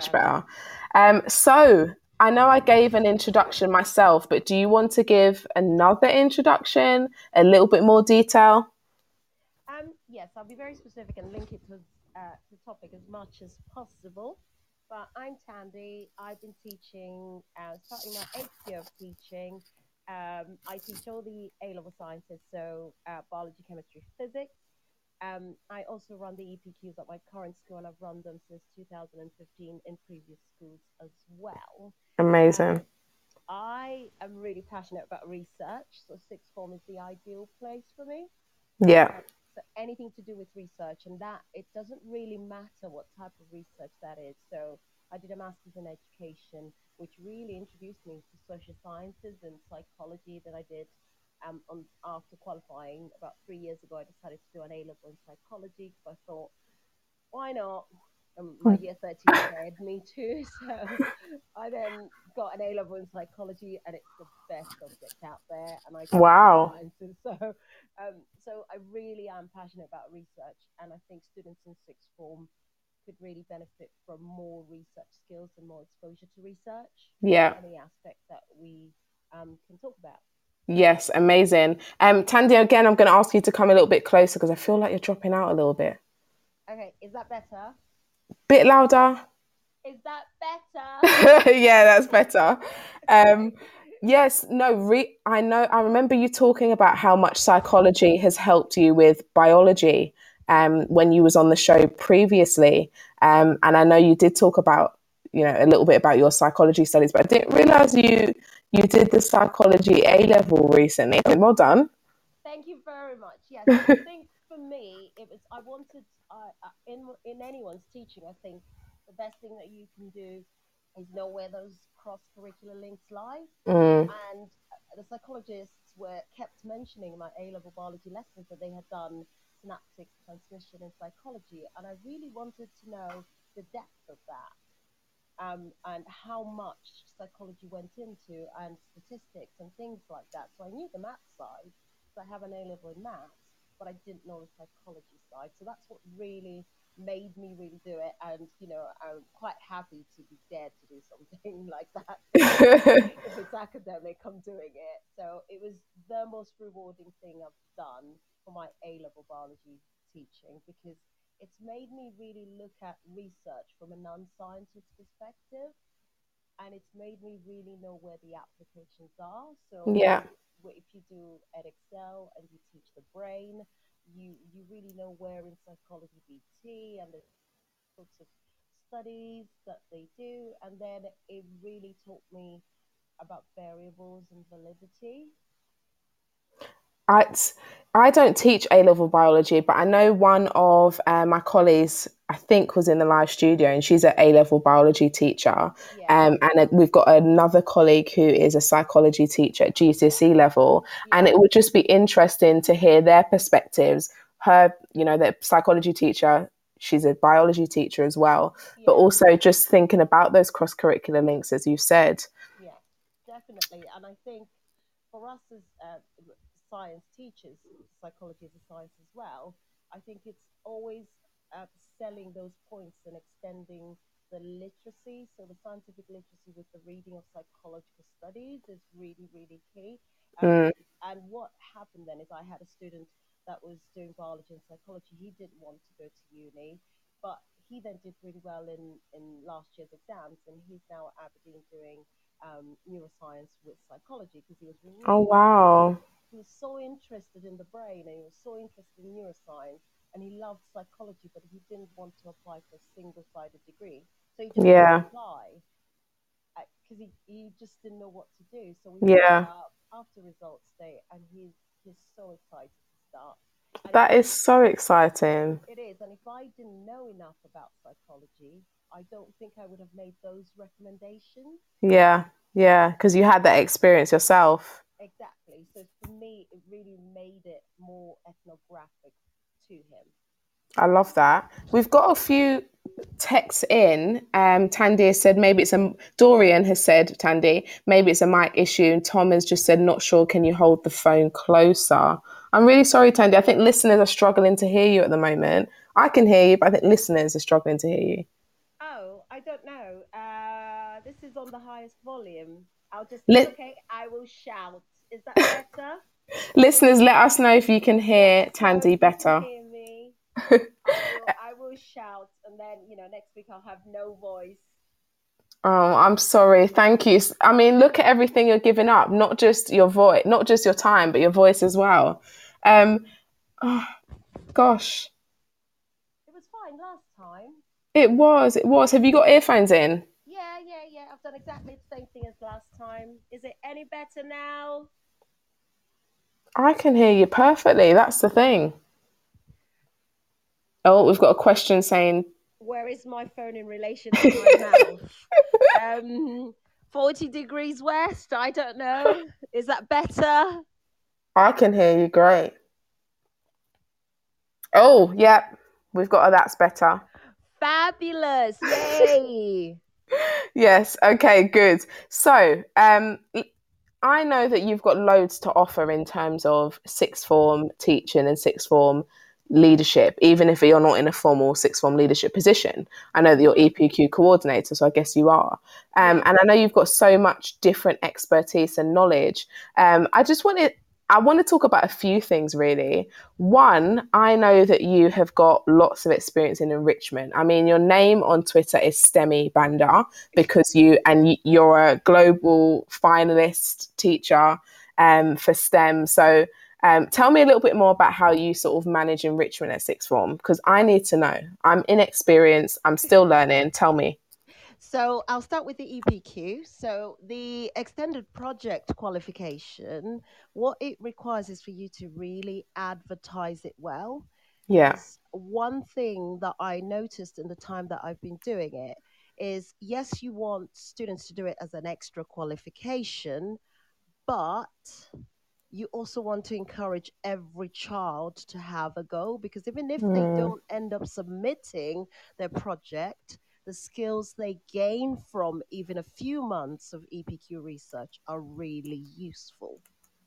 B: So I know I gave an introduction myself, but do you want to give another introduction, a little bit more detail?
D: Yes, I'll be very specific and link it to the topic as much as possible. But I'm Tandy. I've been teaching, starting my 8th year of teaching. I teach all the A-level sciences, so biology, chemistry, physics. I also run the EPQs at my current school, and I've run them since 2015 in previous schools as well.
B: Amazing.
D: I am really passionate about research, so sixth form is the ideal place for me.
B: Yeah.
D: So anything to do with research, and that it doesn't really matter what type of research that is. So I did a master's in education, which really introduced me to social sciences and psychology that I did. After qualifying about 3 years ago, I decided to do an A-level in psychology because I thought, why not? My year 13 said, me too. So I then got an A-level in psychology, and it's the best subject out there. And I
B: Wow.
D: So I really am passionate about research, and I think students in sixth form could really benefit from more research skills and more exposure to research.
B: Yeah.
D: Any aspect that we can talk about.
B: Yes, amazing. Tandy, again, I'm going to ask you to come a little bit closer because I feel like you're dropping out a little bit.
D: Okay, is that better?
B: Bit louder.
D: Is that better?
B: Yeah, that's better. Yes, no, I know. I remember you talking about how much psychology has helped you with biology when you was on the show previously. And I know you did talk about, a little bit about your psychology studies, but I didn't realize you did the psychology A level recently. Well done.
D: Thank you very much. Yes, I think for me, I wanted, in anyone's teaching, I think the best thing that you can do is know where those cross-curricular links lie. And the psychologists were kept mentioning in my A-level biology lessons that they had done synaptic transmission in psychology. And I really wanted to know the depth of that. And how much psychology went into, and statistics and things like that. So I knew the math side, so I have an A-level in maths, but I didn't know the psychology side. So that's what really made me really do it. And, I'm quite happy to be dared to do something like that. If it's academic, I'm doing it. So it was the most rewarding thing I've done for my A-level biology teaching, because it's made me really look at research from a non-scientist perspective, and it's made me really know where the applications are. So
B: Yeah.
D: if you do Edexcel and you teach the brain, you really know where in psychology BT and the sorts of studies that they do. And then it really taught me about variables and validity.
B: I don't teach A-level biology, but I know one of my colleagues, I think, was in the live studio, and she's an A-level biology teacher.
D: Yeah.
B: And we've got another colleague who is a psychology teacher at GCSE level.
D: Yeah.
B: And it would just be interesting to hear their perspectives. Her, the psychology teacher, she's a biology teacher as well, but also just thinking about those cross-curricular links, as you said.
D: Yeah, definitely. And I think for us as science teachers, psychology is a science as well, I think it's always selling those points and extending the literacy. So the scientific literacy with the reading of psychological studies is really, really key. And what happened then is I had a student that was doing biology and psychology. He didn't want to go to uni, but he then did really well in last year's exams, and he's now at Aberdeen doing neuroscience with psychology, because he was really,
B: Oh, wow.
D: he was so interested in the brain, and he was so interested in neuroscience, and he loved psychology, but he didn't want to apply for a single-sided degree. So he just didn't apply because he just didn't know what to do. So we met up after results day, and he's so excited to start. And
B: that is so exciting.
D: It is. And if I didn't know enough about psychology, I don't think I would have made those recommendations.
B: Yeah, because you had that experience yourself.
D: Exactly. So for me, it really made it more ethnographic to him.
B: I love that. We've got a few texts in. Tandy has said Dorian has said, Tandy, maybe it's a mic issue. And Tom has just said, not sure, can you hold the phone closer? I'm really sorry, Tandy. I think listeners are struggling to hear you at the moment. I can hear you, but I think listeners are struggling to hear you.
D: Oh, I don't know. This is on the highest volume. Okay, I will shout. Is that better?
B: Listeners, let us know if you can hear Tandy better.
D: Hear me. I will shout, and then next week I'll have no voice.
B: Oh, I'm sorry. Thank you. I mean, look at everything you're giving up. Not just your voice, not just your time, but your voice as well. Oh, gosh.
D: It was fine last time.
B: It was. Have you got earphones in?
D: Yeah. I've done exactly the same thing as last time. Is it any better now?
B: I can hear you perfectly. That's the thing. Oh, we've got a question saying,
D: where is my phone in relation to my mouth? 40 degrees west, I don't know. Is that better?
B: I can hear you great. Oh, yeah, we've got that's better.
D: Fabulous. Yay.
B: Yes, okay, good. So, I know that you've got loads to offer in terms of sixth form teaching and sixth form leadership, even if you're not in a formal sixth form leadership position. I know that you're EPQ coordinator, so I guess you are. And I know you've got so much different expertise and knowledge. I want to talk about a few things really. One, I know that you have got lots of experience in enrichment. I mean, your name on Twitter is STEMmy Banda because you're a global finalist teacher for STEM. So tell me a little bit more about how you sort of manage enrichment at sixth form, because I need to know. I'm inexperienced. I'm still learning. Tell me.
D: So I'll start with the EPQ. So the extended project qualification, what it requires is for you to really advertise it well.
B: Yeah.
D: Because one thing that I noticed in the time that I've been doing it is, yes, you want students to do it as an extra qualification, but you also want to encourage every child to have a go, because even if they don't end up submitting their project, the skills they gain from even a few months of EPQ research are really useful.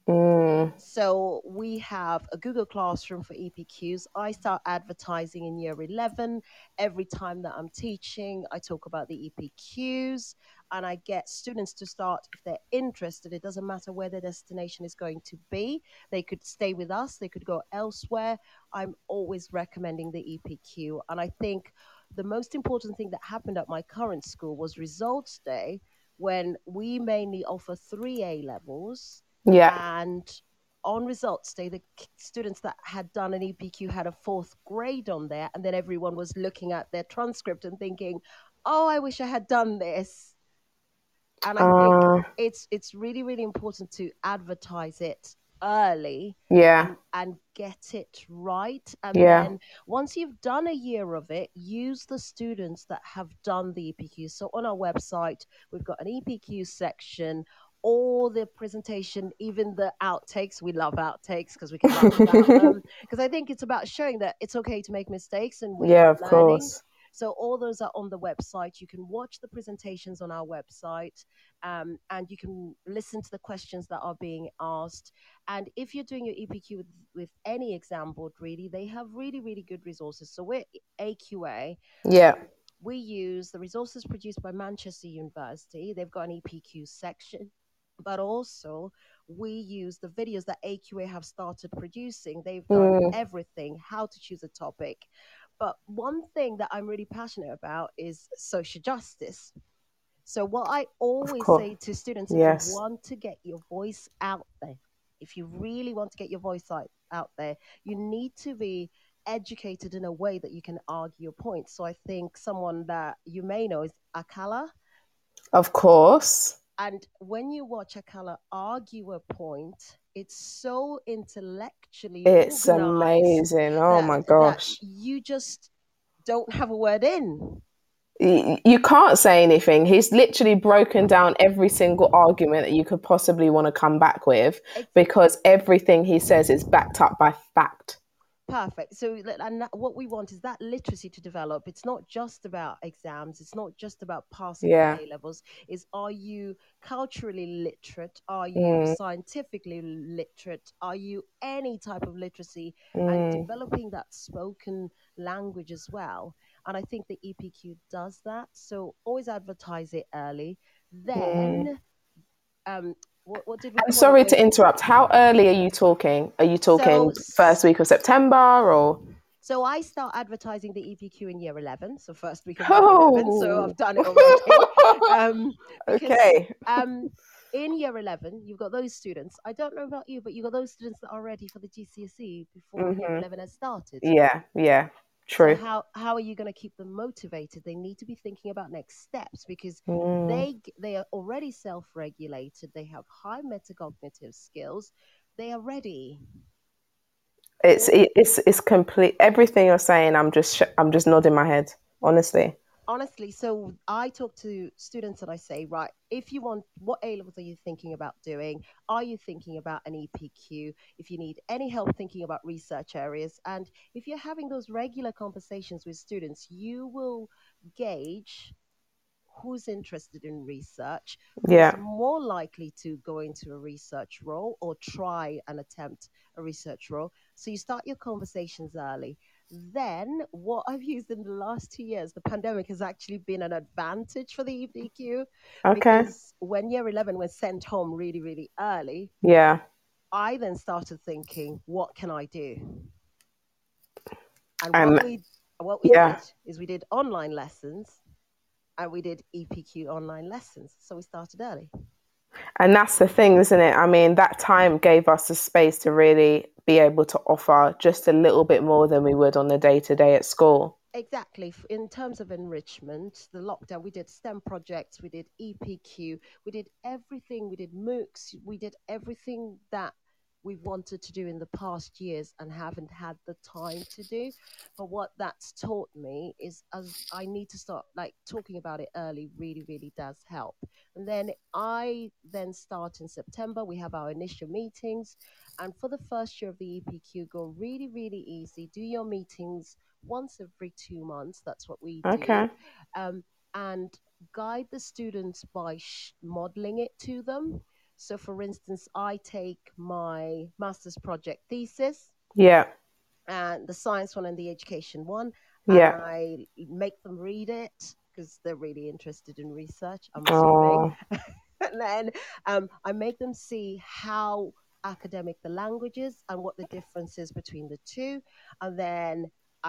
D: So we have a Google Classroom for EPQs. I start advertising in year 11. Every time that I'm teaching, I talk about the EPQs, and I get students to start, if they're interested. It doesn't matter where their destination is going to be. They could stay with us, they could go elsewhere. I'm always recommending the EPQ. And I think the most important thing that happened at my current school was results day, when we mainly offer 3 A levels.
B: Yeah.
D: And on results day, the students that had done an EPQ had a 4th grade on there, and then everyone was looking at their transcript and thinking, oh, I wish I had done this. And I think it's really, really important to advertise it early, and get it right. And then once you've done a year of it, use the students that have done the EPQ. So on our website, we've got an EPQ section, all the presentation, even the outtakes. We love outtakes because we can laugh about them. Because I think it's about showing that it's okay to make mistakes, and we are
B: of
D: learning.
B: course.
D: So all those are on the website. You can watch the presentations on our website, and you can listen to the questions that are being asked. And if you're doing your EPQ with any exam board, really, they have really, really good resources. So we're AQA. We use the resources produced by Manchester University. They've got an EPQ section, but also we use the videos that AQA have started producing. They've done everything, how to choose a topic. But one thing that I'm really passionate about is social justice. So what I always say to students, if you want to get your voice out there, if you really want to get your voice out there, you need to be educated in a way that you can argue your point. So I think someone that you may know is Akala.
B: Of course.
D: And when you watch Akala argue a point, it's so intellectually
B: It's
D: organized.
B: amazing. Oh my gosh.
D: That you just don't have a word in.
B: You can't say anything. He's literally broken down every single argument that you could possibly want to come back with, because everything he says is backed up by fact.
D: Perfect. So, and what we want is that literacy to develop. It's not just about exams. It's not just about passing A levels. Are you culturally literate? Are you scientifically literate? Are you any type of literacy? And developing that spoken language as well. And I think the EPQ does that. So always advertise it early. Then, what did we?
B: I'm sorry to interrupt. How early are you talking? Are you talking first week of September or?
D: So I start advertising the EPQ in year 11, so first week of year 11. So I've done it already. In year 11, you've got those students. I don't know about you, but you've got those students that are ready for the GCSE before year 11 has started.
B: Yeah. True.
D: So how are you going to keep them motivated? They need to be thinking about next steps, because they are already self-regulated. They have high metacognitive skills. They are ready.
B: It's complete. Everything you're saying, I'm just nodding my head, honestly.
D: So I talk to students and I say, right, if you want, what A levels are you thinking about doing? Are you thinking about an EPQ? If you need any help thinking about research areas, and if you're having those regular conversations with students, you will gauge who's interested in research,
B: Yeah.
D: who's more likely to go into a research role or try and attempt a research role. So you start your conversations early. Then, what I've used in the last 2 years, the pandemic has actually been an advantage for the EPQ,
B: Okay.
D: because when year 11 was sent home really, really early,
B: Yeah.
D: I then started thinking, what can I do? And
B: And
D: what we
B: yeah.
D: did is we did online lessons and we did EPQ online lessons. So we started early.
B: And that's the thing, isn't it? I mean, that time gave us the space to really be able to offer just a little bit more than we would on the day to day at school.
D: Exactly. In terms of enrichment, the lockdown, we did STEM projects, we did EPQ, we did everything, we did MOOCs, we did everything that we've wanted to do in the past years and haven't had the time to do. But what that's taught me is, as I need to start like talking about it early, really, really does help. And then I then start in September. We have our initial meetings. And for the first year of the EPQ, go really, really easy. Do your meetings once every 2 months. That's what we do.
B: Okay.
D: And guide the students by modeling it to them. So, for instance, I take my master's project thesis
B: Yeah.
D: and the science one and the education one, and
B: Yeah.
D: I make them read it because they're really interested in research, I'm assuming.
B: Oh.
D: And then I make them see how academic the language is and what the difference is between the two. And then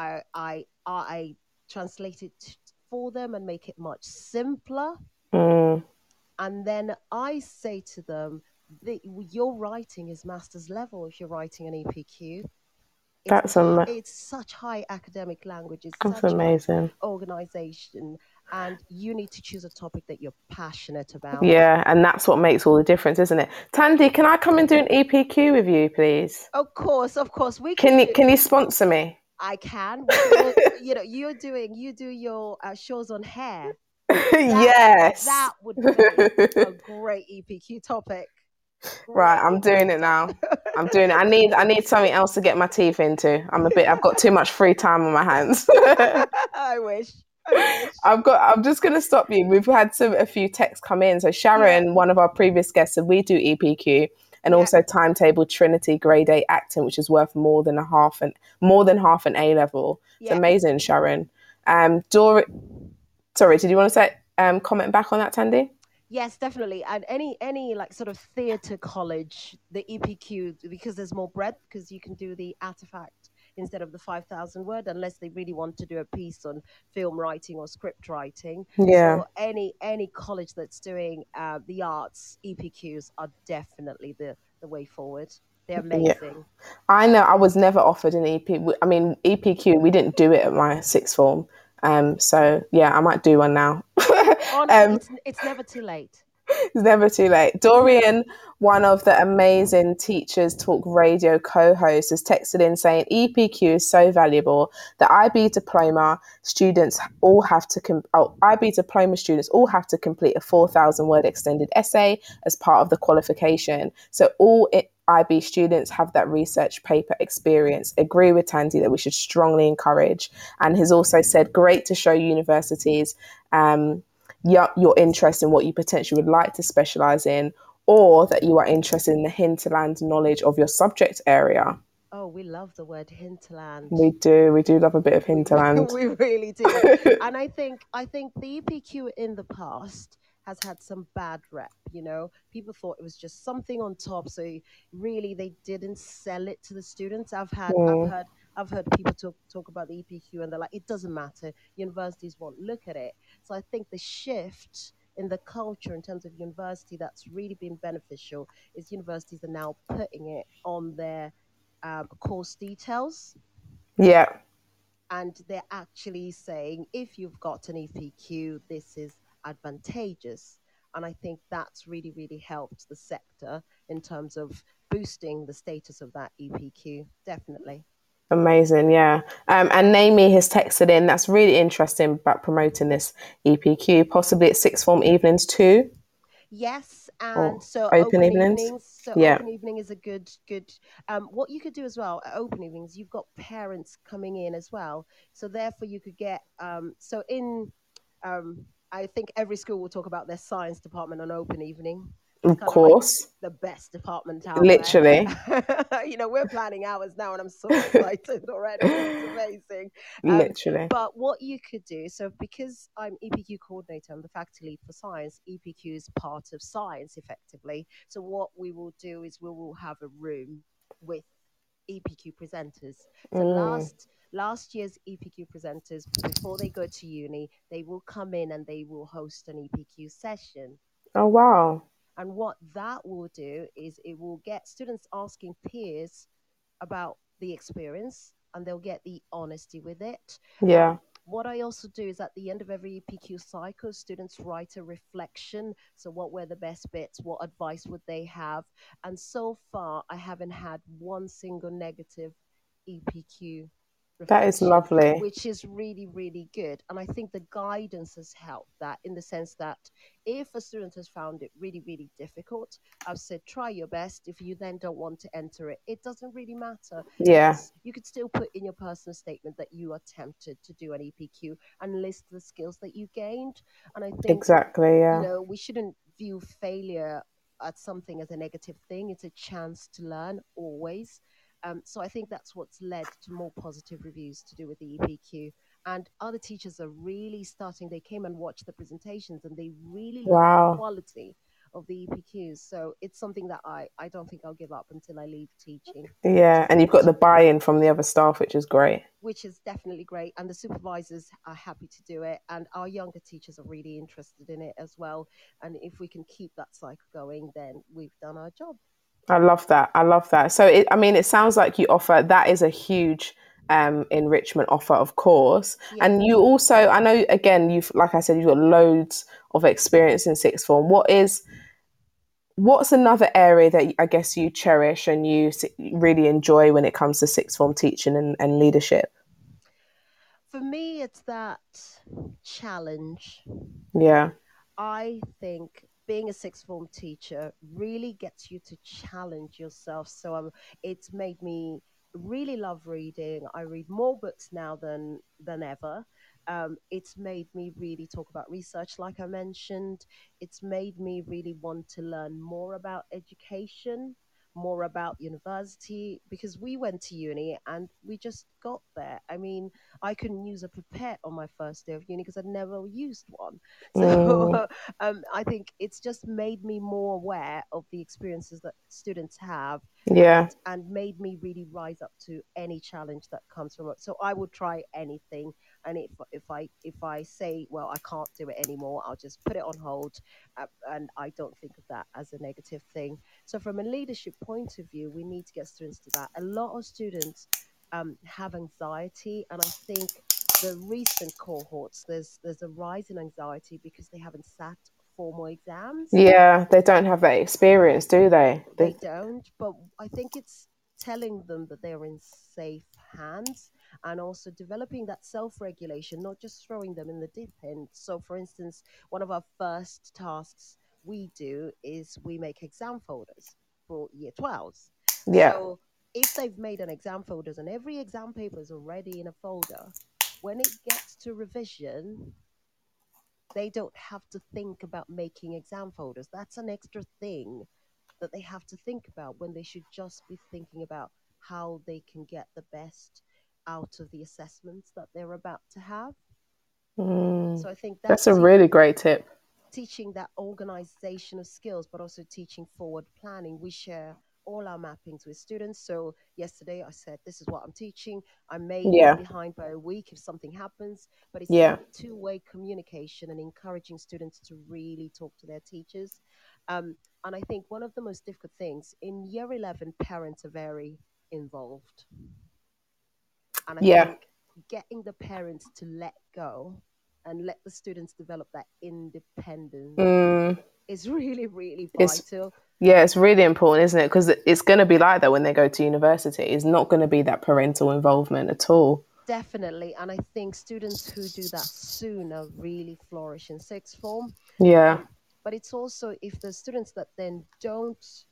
D: I translate it for them and make it much simpler.
B: Mm,
D: And then I say to them that your writing is master's level if you're writing an EPQ. It's
B: that's am-
D: it's such high academic language, it's
B: that's
D: such high
B: amazing.
D: organization, and you need to choose a topic that you're passionate about.
B: Yeah, and that's what makes all the difference, isn't it? Tandy, can I come and do an EPQ with you, please?
D: Of course, we can
B: Can you
D: do.
B: can you sponsor me?
D: I can. You do your shows on hair. That
B: Yes.
D: that would make a great EPQ topic.
B: Right,
D: Great
B: I'm doing
D: EPQ
B: it now.
D: topic.
B: I'm doing it. I need something else to get my teeth into. I've got too much free time on my hands.
D: I wish. I wish.
B: I'm just gonna stop you. We've had a few texts come in. So
D: Yeah.
B: Sharon, one of our previous guests, said we do EPQ and
D: Yeah.
B: also timetable Trinity grade 8 acting, which is worth more than half an A level. It's
D: Yeah.
B: amazing, Sharon. Dory, sorry, did you want to say comment back on that, Tandy?
D: Yes, definitely. And any like sort of theatre college, the EPQ, because there's more breadth, because you can do the artifact instead of the 5,000 word, unless they really want to do a piece on film writing or script writing.
B: Yeah.
D: So any college that's doing the arts, EPQs are definitely the way forward. They're
B: Yeah.
D: amazing.
B: I know I was never offered an EP. I mean, EPQ, we didn't do it at my sixth form. So yeah, I might do one now.
D: Honestly, it's never too late.
B: It's never too late. Dorian, one of the amazing Teachers Talk Radio co-hosts, has texted in saying EPQ is so valuable that IB diploma students all have to complete a 4,000 word extended essay as part of the qualification. So IB students have that research paper experience. Agree with Tandy that we should strongly encourage, and has also said great to show universities your interest in what you potentially would like to specialise in, or that you are interested in the hinterland knowledge of your subject area.
D: Oh, we love the word hinterland.
B: We do love a bit of hinterland.
D: We really do. And I think the EPQ in the past has had some bad rep, People thought it was just something on top, so really they didn't sell it to the students. I've heard people talk about the EPQ and they're like, it doesn't matter. Universities won't look at it. So I think the shift in the culture in terms of university that's really been beneficial is universities are now putting it on their course details.
B: Yeah.
D: And they're actually saying, if you've got an EPQ, this is advantageous. And I think that's really, really helped the sector in terms of boosting the status of that EPQ. Definitely.
B: Amazing, yeah. And Naomi has texted in, that's really interesting about promoting this EPQ, possibly at sixth form evenings too.
D: Yes,
B: Or
D: and so
B: open
D: open
B: evenings.
D: evenings. So
B: Yeah.
D: open evening is a good. What you could do as well at open evenings, you've got parents coming in as well. So therefore, you could get. So in I think every school will talk about their science department on open evening.
B: Of
D: Kind of like
B: course.
D: the best department out
B: Literally.
D: there. We're planning ours now, and I'm so excited already. It's amazing.
B: Literally.
D: But what you could do, so because I'm EPQ coordinator, I'm the faculty lead for science, EPQ is part of science effectively. So what we will do is we will have a room with EPQ presenters. So last year's EPQ presenters, before they go to uni, they will come in and they will host an EPQ session.
B: Oh, wow.
D: And what that will do is it will get students asking peers about the experience, and they'll get the honesty with it.
B: Yeah.
D: What I also do is at the end of every EPQ cycle, students write a reflection. So what were the best bits? What advice would they have? And so far, I haven't had one single negative EPQ
B: That is
D: reflection,
B: lovely.
D: which is really, really good. And I think the guidance has helped that, in the sense that if a student has found it really, really difficult, I've said, try your best. If you then don't want to enter it, it doesn't really matter.
B: Yeah.
D: You could still put in your personal statement that you are tempted to do an EPQ and list the skills that you gained. And I think,
B: Exactly, yeah.
D: we shouldn't view failure at something as a negative thing. It's a chance to learn always. So I think that's what's led to more positive reviews to do with the EPQ. And other teachers are really starting, they came and watched the presentations and they really love
B: Wow.
D: the quality of the EPQs. So it's something that I don't think I'll give up until I leave teaching.
B: Yeah, and you've got the buy-in from the other staff, which is great.
D: Which is definitely great. And the supervisors are happy to do it. And our younger teachers are really interested in it as well. And if we can keep that cycle going, then we've done our job.
B: I love that. I love that. So, it sounds like you offer, that is a huge enrichment offer, of course.
D: Yeah.
B: And you also, I know, again, like I said, you've got loads of experience in sixth form. What's another area that I guess you cherish and you really enjoy when it comes to sixth form teaching and leadership?
D: For me, it's that challenge.
B: Yeah.
D: I think being a sixth form teacher really gets you to challenge yourself. So it's made me really love reading. I read more books now than ever. It's made me really talk about research, like I mentioned. It's made me really want to learn more about education, more about university, because we went to uni and we just got there. I mean, I couldn't use a pipette on my first day of uni because I'd never used one. So I think it's just made me more aware of the experiences that students have.
B: Yeah.
D: And made me really rise up to any challenge that comes from it. So I would try anything. And if I say, well, I can't do it anymore, I'll just put it on hold. And I don't think of that as a negative thing. So from a leadership point of view, we need to get students to that. A lot of students have anxiety, and I think the recent cohorts, there's a rise in anxiety because they haven't sat formal exams.
B: Yeah, they don't have that experience, do they?
D: They don't, but I think it's telling them that they're in safe hands, and also developing that self-regulation, not just throwing them in the deep end. So for instance, one of our first tasks we do is we make exam folders for year 12s.
B: Yeah.
D: So if they've made an exam folders and every exam paper is already in a folder, when it gets to revision, they don't have to think about making exam folders. That's an extra thing that they have to think about, when they should just be thinking about how they can get the best out of the assessments that they're about to have. So I think
B: that's a really great tip.
D: Teaching that organizational skills, but also teaching forward planning. We share all our mappings with students. So yesterday I said, this is what I'm teaching. I may be behind by a week if something happens, but it's that two-way communication and encouraging students to really talk to their teachers. And I think one of the most difficult things in year 11, parents are very involved. And I think getting the parents to let go and let the students develop that independence is really, really vital.
B: It's really important, isn't it? Because it's going to be like that when they go to university. It's not going to be that parental involvement at all.
D: Definitely. And I think students who do that sooner really flourish in sixth form.
B: Yeah.
D: But it's also, if the students that then don't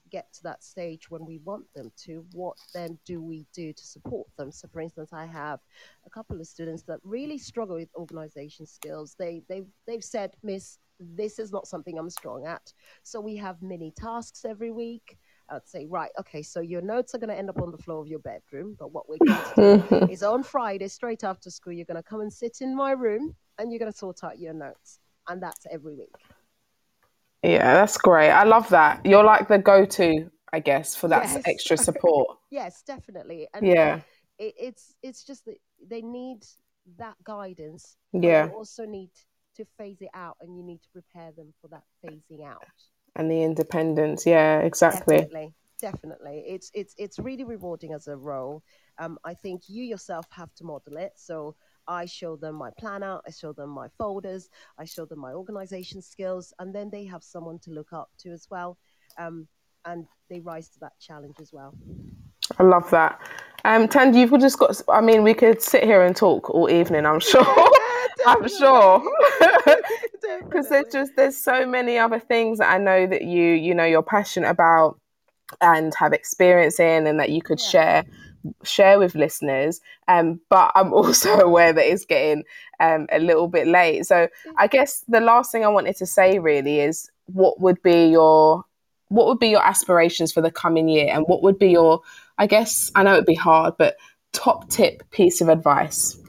D: get to that stage when we want them to, what then do we do to support them? So, for instance, I have a couple of students that really struggle with organization skills. They've said, Miss, this is not something I'm strong at. So we have mini tasks every week. I'd say, right, okay, so your notes are going to end up on the floor of your bedroom. But what we're going to do is on Friday, straight after school, you're going to come and sit in my room and you're going to sort out your notes. And that's every week.
B: Yeah, that's great. I love that. You're like the go-to, I guess, for that
D: Yes.
B: extra support.
D: Yes, definitely. And
B: Yeah,
D: it's just that they need that guidance, but
B: yeah.
D: you also need to phase it out and you need to prepare them for that phasing out.
B: And the independence. Yeah, exactly.
D: Definitely. It's really rewarding as a role. I think you yourself have to model it. So I show them my planner, I show them my folders, I show them my organization skills, and then they have someone to look up to as well. And they rise to that challenge as well.
B: I love that. Tandy, you've just got, I mean, we could sit here and talk all evening, I'm sure. I'm sure. Because there's so many other things that I know that you're passionate about and have experience in, and that you could share with listeners. But I'm also aware that it's getting a little bit late. So I guess the last thing I wanted to say really is what would be your aspirations for the coming year, and what would be your, I guess, I know it'd be hard, but top tip piece of advice?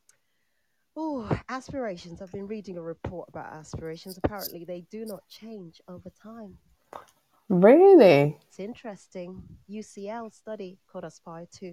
D: Oh, aspirations. I've been reading a report about aspirations. Apparently, they do not change over time.
B: Really?
D: It's interesting. UCL study called Aspire 2.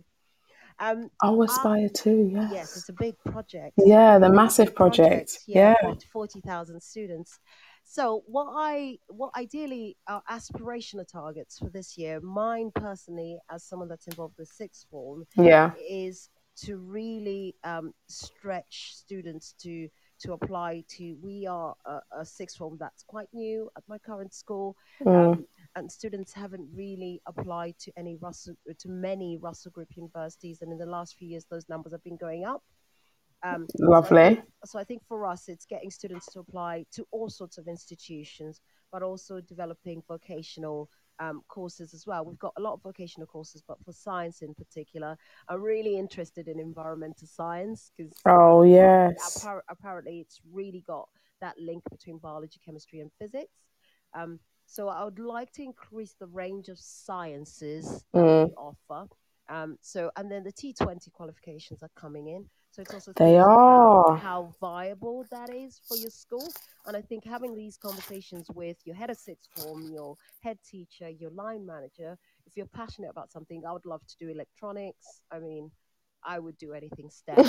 B: Aspire 2,
D: Yes,
B: yes.
D: it's a big project.
B: Yeah, the massive project.
D: Yeah,
B: Yeah.
D: 40,000 students. So what ideally are aspirational targets for this year, mine personally, as someone that's involved with sixth form,
B: Yeah.
D: is to really stretch students to apply to. We are a sixth form that's quite new at my current school, and students haven't really applied to many Russell Group universities, and in the last few years those numbers have been going up.
B: Lovely.
D: So I think for us, it's getting students to apply to all sorts of institutions, but also developing vocational courses as well. We've got a lot of vocational courses, but for science in particular, I'm really interested in environmental science because
B: Oh, yes.
D: apparently it's really got that link between biology, chemistry, and physics. So I would like to increase the range of sciences that we offer. And then the T20 qualifications are coming in. So it's also
B: They
D: thinking
B: are.
D: how viable that is for your school. And I think having these conversations with your head of sixth form, your head teacher, your line manager, if you're passionate about something, I would love to do electronics. I mean, I would do anything STEM.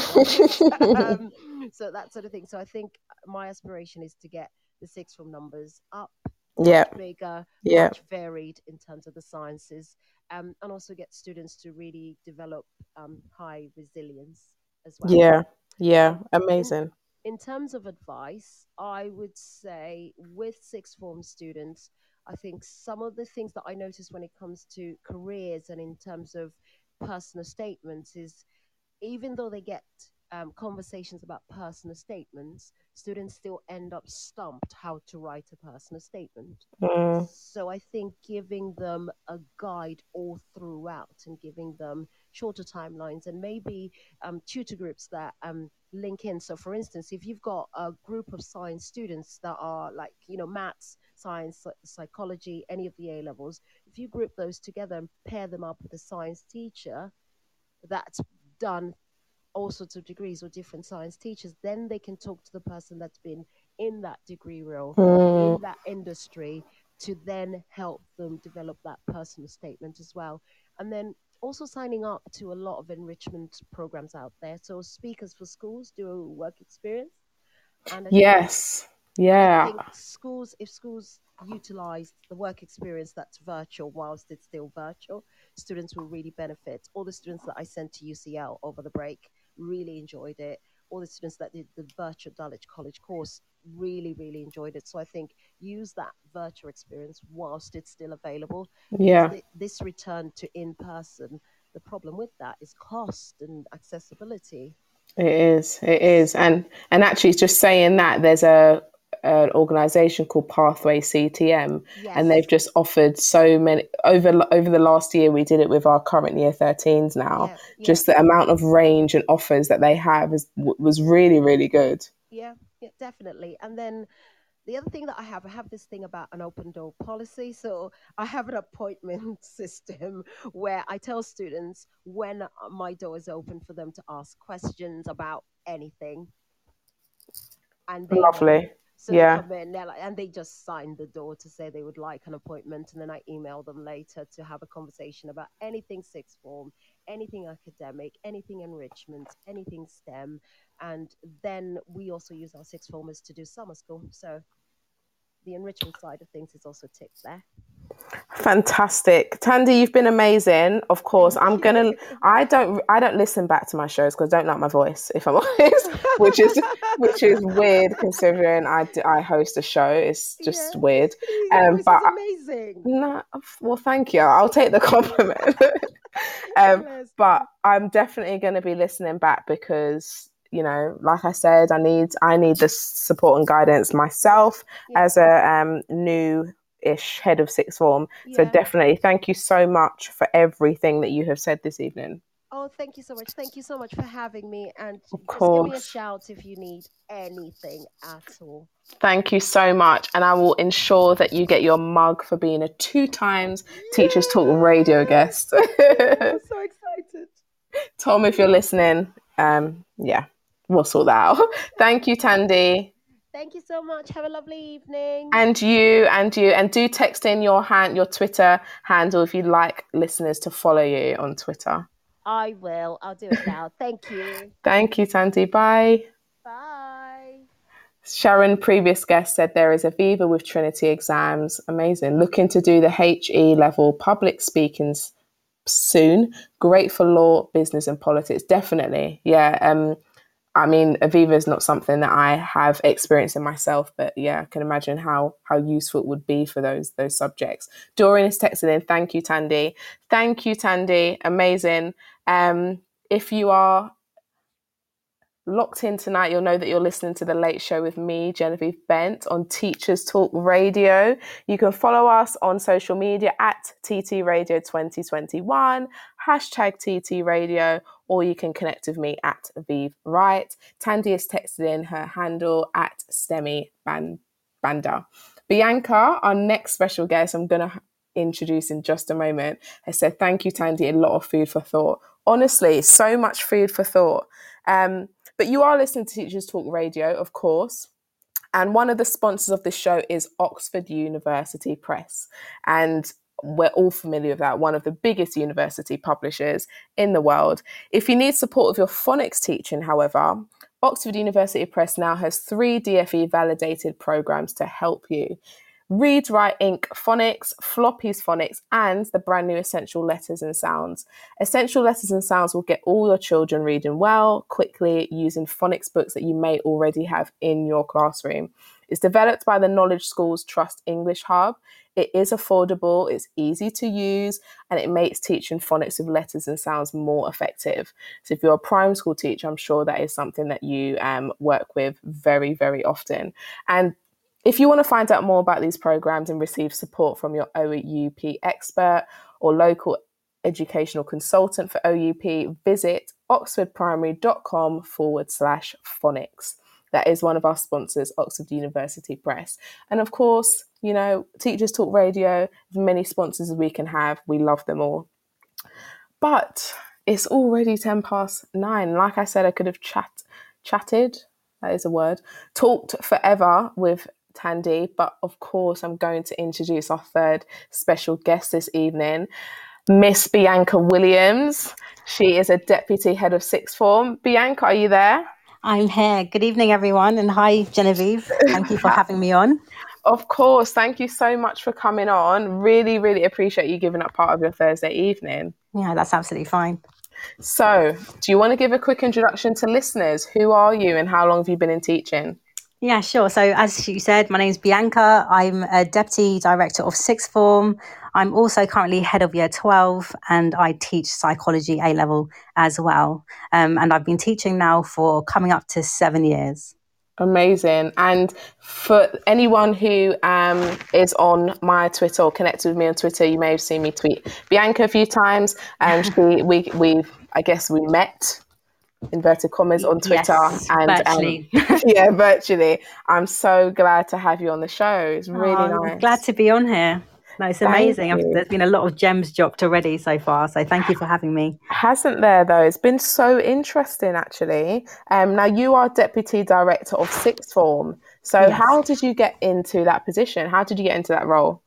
D: So that sort of thing. So I think my aspiration is to get the sixth form numbers up, much bigger, much varied in terms of the sciences, and also get students to really develop high resilience as well.
B: Yeah, amazing.
D: In terms of advice, I would say with sixth form students, I think some of the things that I notice when it comes to careers and in terms of personal statements is even though they get conversations about personal statements, students still end up stumped how to write a personal statement. So I think giving them a guide all throughout and giving them shorter timelines and maybe tutor groups that link in. So for instance, if you've got a group of science students that are like, maths, science, psychology, any of the A levels, if you group those together and pair them up with a science teacher that's done all sorts of degrees or different science teachers, then they can talk to the person that's been in that degree role, in that industry, to then help them develop that personal statement as well. And then also signing up to a lot of enrichment programs out there. So Speakers for Schools do a work experience. And I think if schools utilize the work experience that's virtual whilst it's still virtual, students will really benefit. All the students that I sent to UCL over the break really enjoyed it. All the students that did the virtual Dulwich College course really, really enjoyed it. So I think use that virtual experience whilst it's still available. Because this return to in-person, the problem with that is cost and accessibility.
B: It is. And actually just saying that there's an organisation called Pathway CTM, and
D: Yes.
B: they've just offered so many over the last year. We did it with our current year 13s now.
D: Yeah.
B: Just the amount of range and offers that they have was really, really good.
D: Yeah, definitely. And then the other thing that I have this thing about an open door policy. So I have an appointment system where I tell students when my door is open for them to ask questions about anything, and they know.
B: Lovely.
D: So they
B: Yeah.
D: come in, and they just sign the door to say they would like an appointment, and then I email them later to have a conversation about anything sixth form, anything academic, anything enrichment, anything STEM, and then we also use our sixth formers to do summer school. So the enrichment side of things is also ticked there.
B: Fantastic. Tandy, you've been amazing. Of course,
D: Thank
B: I don't listen back to my shows because I don't like my voice, if I'm honest, which is weird considering I host a show. It's just weird.
D: Your voice
B: But
D: is amazing.
B: no, well, thank you. I'll take the compliment. But I'm definitely going to be listening back because, you know, like I said, I need the support and guidance myself as a new-ish head of sixth form. So definitely thank you so much for everything that you have said this evening.
D: Oh, thank you so much. Thank you so much for having me. And
B: Of
D: just give me a
B: course.
D: shout if you need anything at all.
B: Thank you so much. And I will ensure that you get your mug for being a 2 times Teachers Talk Radio guest.
D: I'm so excited.
B: Tom, if you're listening, we'll sort that out. Thank you, Tandy.
D: Thank you so much. Have a lovely evening.
B: And you. And do text in your Twitter handle if you'd like listeners to follow you on Twitter.
D: I will. I'll do it now. Thank you.
B: Thank you, Tandy. Bye.
D: Bye.
B: Sharon, previous guest, said there is Aviva with Trinity exams. Amazing. Looking to do the HE level public speaking soon. Great for law, business and politics. Definitely. Yeah. I mean, Aviva is not something that I have experienced in myself, but yeah, I can imagine how useful it would be for those subjects. Doreen is texting in. Thank you, Tandy. Thank you, Tandy. Amazing. If you are locked in tonight, you'll know that you're listening to The Late Show with me, Genevieve Bent, on Teachers Talk Radio. You can follow us on social media at TT Radio 2021, #TT Radio, or you can connect with me at Aviv Wright. Tandy has texted in her handle at Stemi Banda. Bianca, our next special guest, I'm going to introduce in just a moment, has said, thank you, Tandy, a lot of food for thought. Honestly, so much food for thought. But you are listening to Teachers Talk Radio, of course. And one of the sponsors of this show is Oxford University Press. And we're all familiar with that, one of the biggest university publishers in the world. If you need support with your phonics teaching, however, Oxford University Press now has 3 DFE validated programs to help you. Read, Write, Ink Phonics, Floppy's Phonics, and the brand new Essential Letters and Sounds. Essential Letters and Sounds will get all your children reading well, quickly, using phonics books that you may already have in your classroom. It's developed by the Knowledge School's Trust English Hub. It is affordable, it's easy to use, and it makes teaching phonics with letters and sounds more effective. So if you're a primary school teacher, I'm sure that is something that you work with very, very often. And if you want to find out more about these programs and receive support from your OUP expert or local educational consultant for OUP, visit oxfordprimary.com/phonics. That is one of our sponsors, Oxford University Press. And of course, you know, Teachers Talk Radio, as many sponsors as we can have, we love them all. But it's already 9:10. Like I said, I could have chatted, that is a word, talked forever with Tandy, but of course I'm going to introduce our third special guest this evening, Miss Bianca Williams. She is a Deputy Head of Sixth Form. Bianca, are you there?
E: I'm here. Good evening, everyone, and hi, Genevieve. Thank you for having me on.
B: Of course. Thank you so much for coming on. Really, really appreciate you giving up part of your Thursday evening.
E: Yeah, that's absolutely fine.
B: So, do you want to give a quick introduction to listeners? Who are you and how long have you been in teaching?
E: Yeah, sure. So as you said, my name is Bianca. I'm a Deputy Director of Sixth Form. I'm also currently Head of Year 12 and I teach Psychology A-Level as well. And I've been teaching now for coming up to 7 years.
B: Amazing. And for anyone who is on my Twitter or connected with me on Twitter, you may have seen me tweet Bianca a few times. I guess we met, inverted commas, on Twitter.
E: Yes,
B: and
E: virtually.
B: Yeah, virtually. I'm so glad to have you on the show. It's really
E: I'm
B: nice.
E: glad to be on here. No, it's amazing. There's been a lot of gems dropped already so far. So thank you for having me.
B: Hasn't there, though? It's been so interesting, actually. Now, you are Deputy Director of Sixth Form. So
E: Yes.
B: How did you get into that position? How did you get into that role?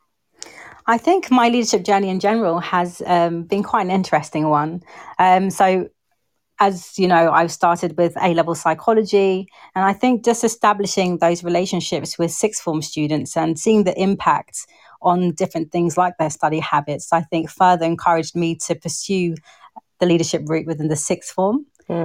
E: I think my leadership journey in general has been quite an interesting one. So as you know, I've started with A-level psychology, and I think just establishing those relationships with sixth form students and seeing the impact on different things like their study habits, I think further encouraged me to pursue the leadership route within the sixth form.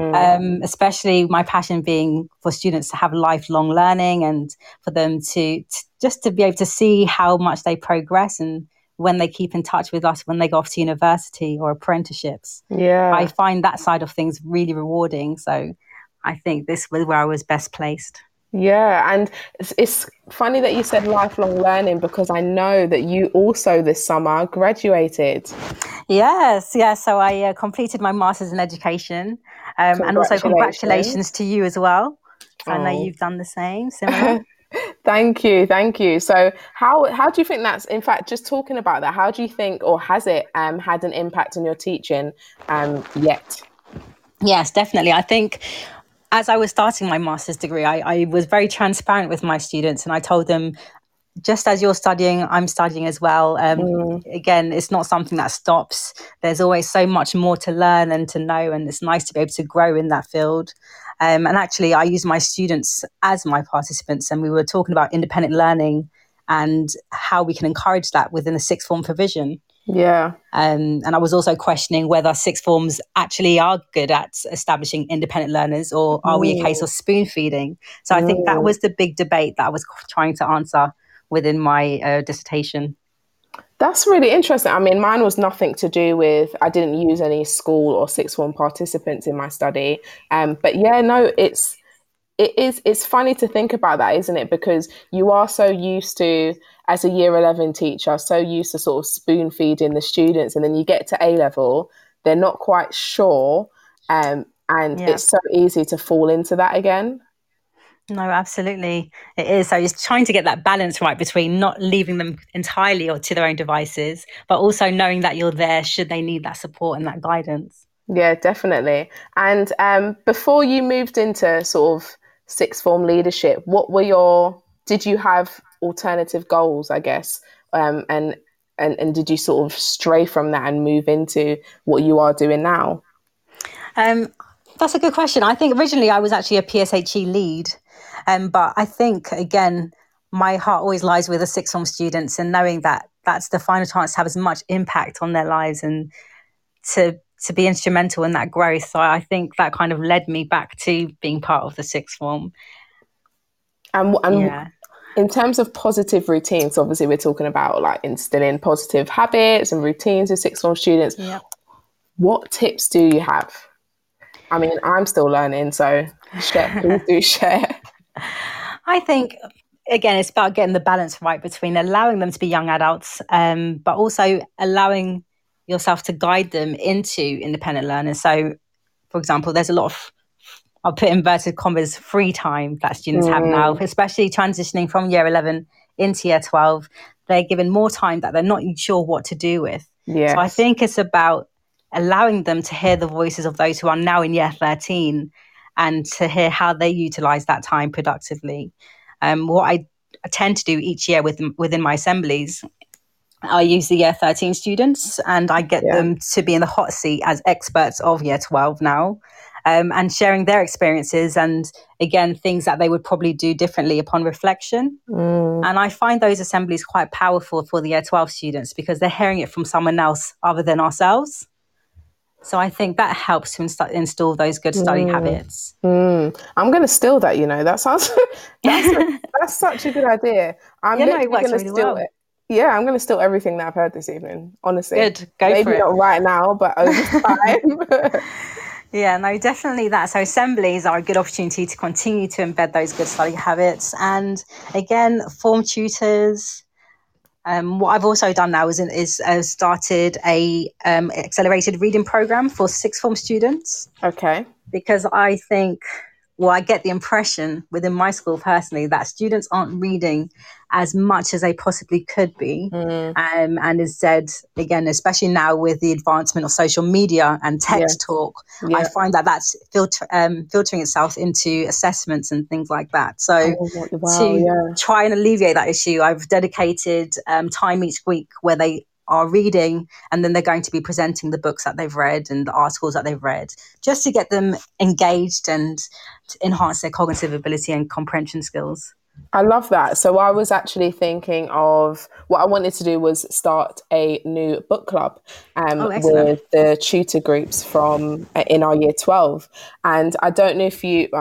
E: Especially my passion being for students to have lifelong learning and for them to just to be able to see how much they progress and when they keep in touch with us when they go off to university or apprenticeships.
B: Yeah.
E: I find that side of things really rewarding. So I think this was where I was best placed.
B: Yeah, and it's funny that you said lifelong learning, because I know that you also this summer graduated.
E: Yes. So I completed my Master's in Education, and also congratulations to you as well. I know you've done the same, similar.
B: Thank you. So how do you think that's, in fact, just talking about that, how do you think, or has it had an impact on your teaching yet?
E: Yes, definitely. I think as I was starting my master's degree, I was very transparent with my students, and I told them, just as you're studying, I'm studying as well. Again, it's not something that stops. There's always so much more to learn and to know, and it's nice to be able to grow in that field. And actually, I use my students as my participants, and we were talking about independent learning and how we can encourage that within the sixth form provision.
B: Yeah.
E: And I was also questioning whether sixth forms actually are good at establishing independent learners, or are we a case of spoon feeding? So I think that was the big debate that I was trying to answer within my dissertation.
B: That's really interesting. I mean, mine was nothing to do with, I didn't use any school or sixth form participants in my study. But yeah, no, it's funny to think about that, isn't it? Because you are so used to, as a year 11 teacher, so used to sort of spoon feeding the students, and then you get to A-level, they're not quite sure. It's so easy to fall into that again.
E: No, absolutely. It is. So it's trying to get that balance right between not leaving them entirely or to their own devices, but also knowing that you're there should they need that support and that guidance.
B: Yeah, definitely. And before you moved into sort of sixth form leadership, did you have alternative goals, I guess? And did you sort of stray from that and move into what you are doing now?
E: That's a good question. I think originally I was actually a PSHE lead. But I think, again, my heart always lies with the sixth form students, and knowing that that's the final chance to have as much impact on their lives and to be instrumental in that growth. So I think that kind of led me back to being part of the sixth form.
B: In terms of positive routines, obviously we're talking about like instilling positive habits and routines with sixth form students.
E: Yep.
B: What tips do you have? I mean, I'm still learning, so please do share.
E: I think, again, it's about getting the balance right between allowing them to be young adults, but also allowing yourself to guide them into independent learners. So, for example, there's a lot of, I'll put inverted commas, free time that students have now, especially transitioning from year 11 into year 12. They're given more time that they're not sure what to do with.
B: Yes.
E: So I think it's about allowing them to hear the voices of those who are now in year 13 and to hear how they utilize that time productively. What I tend to do each year within my assemblies, I use the year 13 students and I get them to be in the hot seat as experts of year 12 now, and sharing their experiences and, again, things that they would probably do differently upon reflection. And I find those assemblies quite powerful for the year 12 students because they're hearing it from someone else other than ourselves. So I think that helps to install those good study habits.
B: I'm going to steal that, that sounds, that's such a good idea. I'm
E: it works really well.
B: Yeah, I'm going to steal everything that I've heard this evening, honestly.
E: Good, go
B: Maybe
E: for it.
B: Maybe not right now, but over time.
E: Yeah, no, definitely that. So assemblies are a good opportunity to continue to embed those good study habits. And again, form tutors. What I've also done now is started a accelerated reading program for sixth form students,
B: Okay.
E: because I think, well, I get the impression within my school personally that students aren't reading as much as they possibly could be. And instead, again, especially now with the advancement of social media and text talk, I
B: Yeah.
E: find that that's filtering itself into assessments and things like that. So to try and alleviate that issue, I've dedicated time each week where they are reading, and then they're going to be presenting the books that they've read and the articles that they've read, just to get them engaged and to enhance their cognitive ability and comprehension skills.
B: I love that. So I was actually thinking of what I wanted to do was start a new book club with the tutor groups from in our year 12. And I don't know if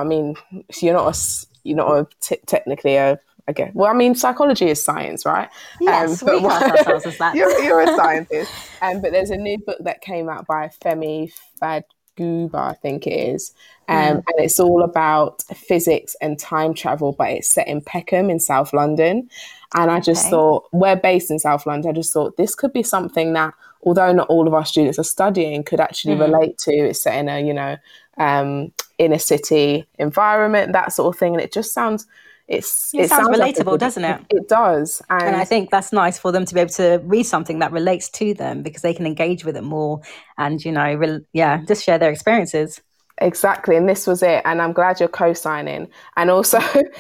B: technically a, okay. Well, I mean, psychology is science, right?
E: Yes, we class ourselves as that.
B: You're a scientist. But there's a new book that came out by Femi Fadguba, I think it is. And it's all about physics and time travel, but it's set in Peckham in South London. And I just thought, we're based in South London. I just thought this could be something that, although not all of our students are studying, could actually relate to. It's set in a, inner city environment, that sort of thing. And it just sounds... It sounds
E: relatable, doesn't it?
B: It does.
E: And I think that's nice for them to be able to read something that relates to them, because they can engage with it more and, just share their experiences.
B: Exactly. And this was it. And I'm glad you're co-signing. And also,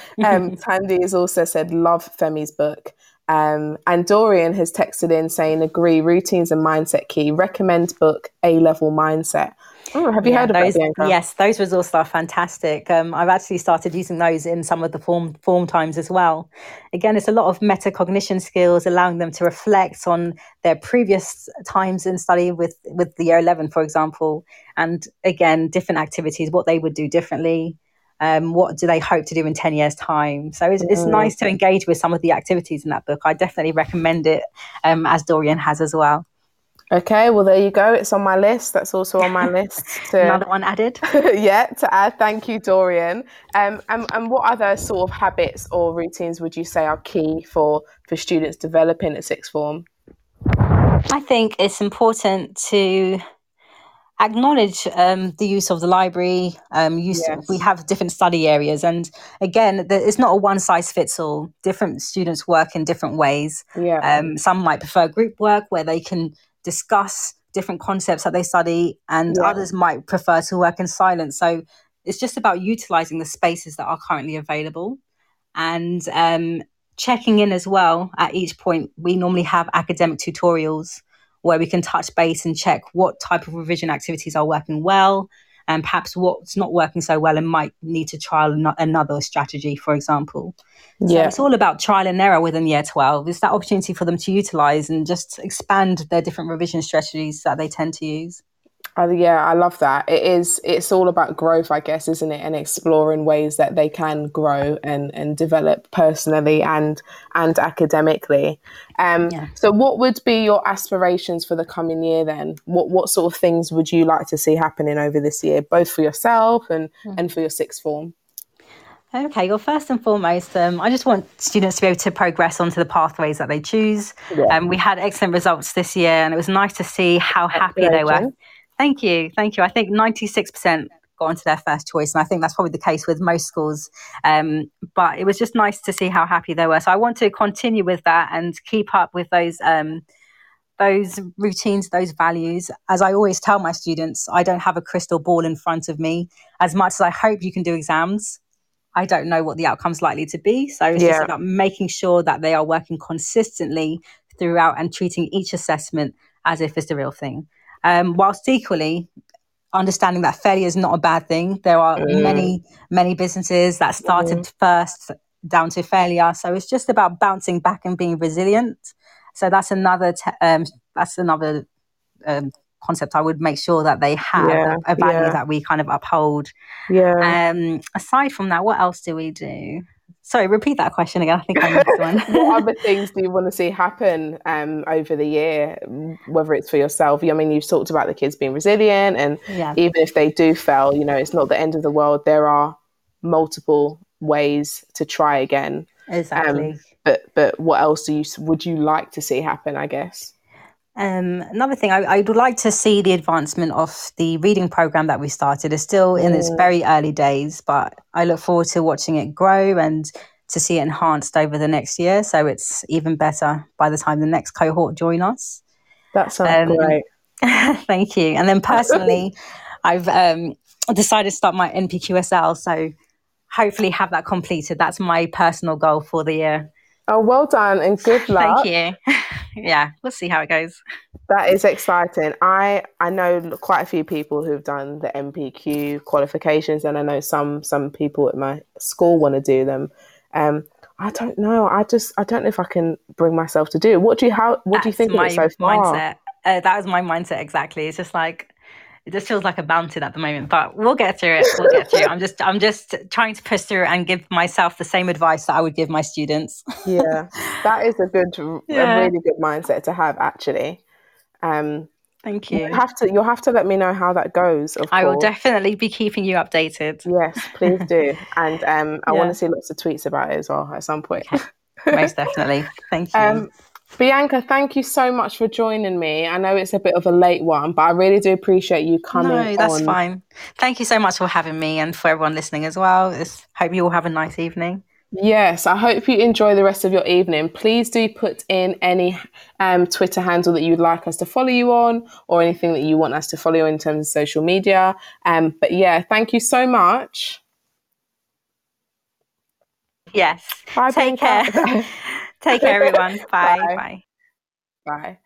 B: Tandy has also said, love Femi's book. And Dorian has texted in saying, agree, routines and mindset key, recommend book, A-level mindset. Oh, have you heard of
E: those?
B: That, Bianca?
E: Yes, those resources are fantastic. I've actually started using those in some of the form times as well. Again, it's a lot of metacognition skills, allowing them to reflect on their previous times in study with the year 11, for example. And again, different activities, what they would do differently. What do they hope to do in 10 years' time? So it's nice to engage with some of the activities in that book. I definitely recommend it, as Dorian has as well.
B: Okay, well, there you go. It's on my list. That's also on my list.
E: Another one added.
B: To add. Thank you, Dorian. And what other sort of habits or routines would you say are key for students developing at sixth form?
E: I think it's important to acknowledge the use of the library. We have different study areas, and again, it's not a one size fits all. Different students work in different ways. Some might prefer group work where they can discuss different concepts that they study, and others might prefer to work in silence. So it's just about utilizing the spaces that are currently available, and checking in as well. At each point, we normally have academic tutorials where we can touch base and check what type of revision activities are working well, and perhaps what's not working so well and might need to trial another strategy, for example. So it's all about trial and error within year 12. It's that opportunity for them to utilize and just expand their different revision strategies that they tend to use.
B: I love that. It's all about growth, I guess, isn't it? And exploring ways that they can grow and develop personally and academically. So what would be your aspirations for the coming year then? What sort of things would you like to see happening over this year, both for yourself and for your sixth form?
E: Okay, well, first and foremost, I just want students to be able to progress onto the pathways that they choose. We had excellent results this year, and it was nice to see how happy they were. Thank you. I think 96% got onto their first choice, and I think that's probably the case with most schools. But it was just nice to see how happy they were. So I want to continue with that and keep up with those routines, those values. As I always tell my students, I don't have a crystal ball in front of me. As much as I hope you can do exams, I don't know what the outcome's likely to be. So it's just about making sure that they are working consistently throughout and treating each assessment as if it's the real thing. Whilst equally understanding that failure is not a bad thing. There are many businesses that started first down to failure. So it's just about bouncing back and being resilient. So that's another concept I would make sure that they have, a value that we kind of uphold. Aside from that, what else do we do? Sorry, repeat that question again. I think I missed one.
B: What other things do you want to see happen over the year, whether it's for yourself? I mean, you've talked about the kids being resilient, and
E: Yeah.
B: even if they do fail, it's not the end of the world. There are multiple ways to try again.
E: Exactly.
B: But what else would you like to see happen, I guess?
E: Another thing, I would like to see the advancement of the reading program that we started. It's still in its very early days, but I look forward to watching it grow and to see it enhanced over the next year. So it's even better by the time the next cohort join us.
B: That sounds great.
E: Thank you. And then personally, I've decided to start my NPQSL. So hopefully have that completed. That's my personal goal for the year.
B: Oh, well done and good luck.
E: Thank you. Yeah, we'll see how it goes.
B: That is exciting. I know quite a few people who've done the NPQ qualifications, and I know some people at my school want to do them. I don't know. I don't know if I can bring myself to do it. What do you think of it so far?
E: Mindset. That was my mindset exactly. It's just like, it just feels like a mountain at the moment, but we'll get through it. I'm just trying to push through and give myself the same advice that I would give my students.
B: Yeah, that is a really good mindset to have, actually.
E: Thank you.
B: You'll have to let me know how that goes. Of course,
E: I will definitely be keeping you updated.
B: Yes, please do. And I want to see lots of tweets about it as well at some point.
E: Okay. Most definitely. Thank you.
B: Bianca, thank you so much for joining me. I know it's a bit of a late one, but I really do appreciate you coming on.
E: No, that's fine. Thank you so much for having me, and for everyone listening as well. Hope you all have a nice evening.
B: Yes, I hope you enjoy the rest of your evening. Please do put in any Twitter handle that you'd like us to follow you on, or anything that you want us to follow in terms of social media. But yeah, thank you so much.
E: Yes.
B: Bye,
E: Take care. Take care, everyone. Bye.
B: Bye.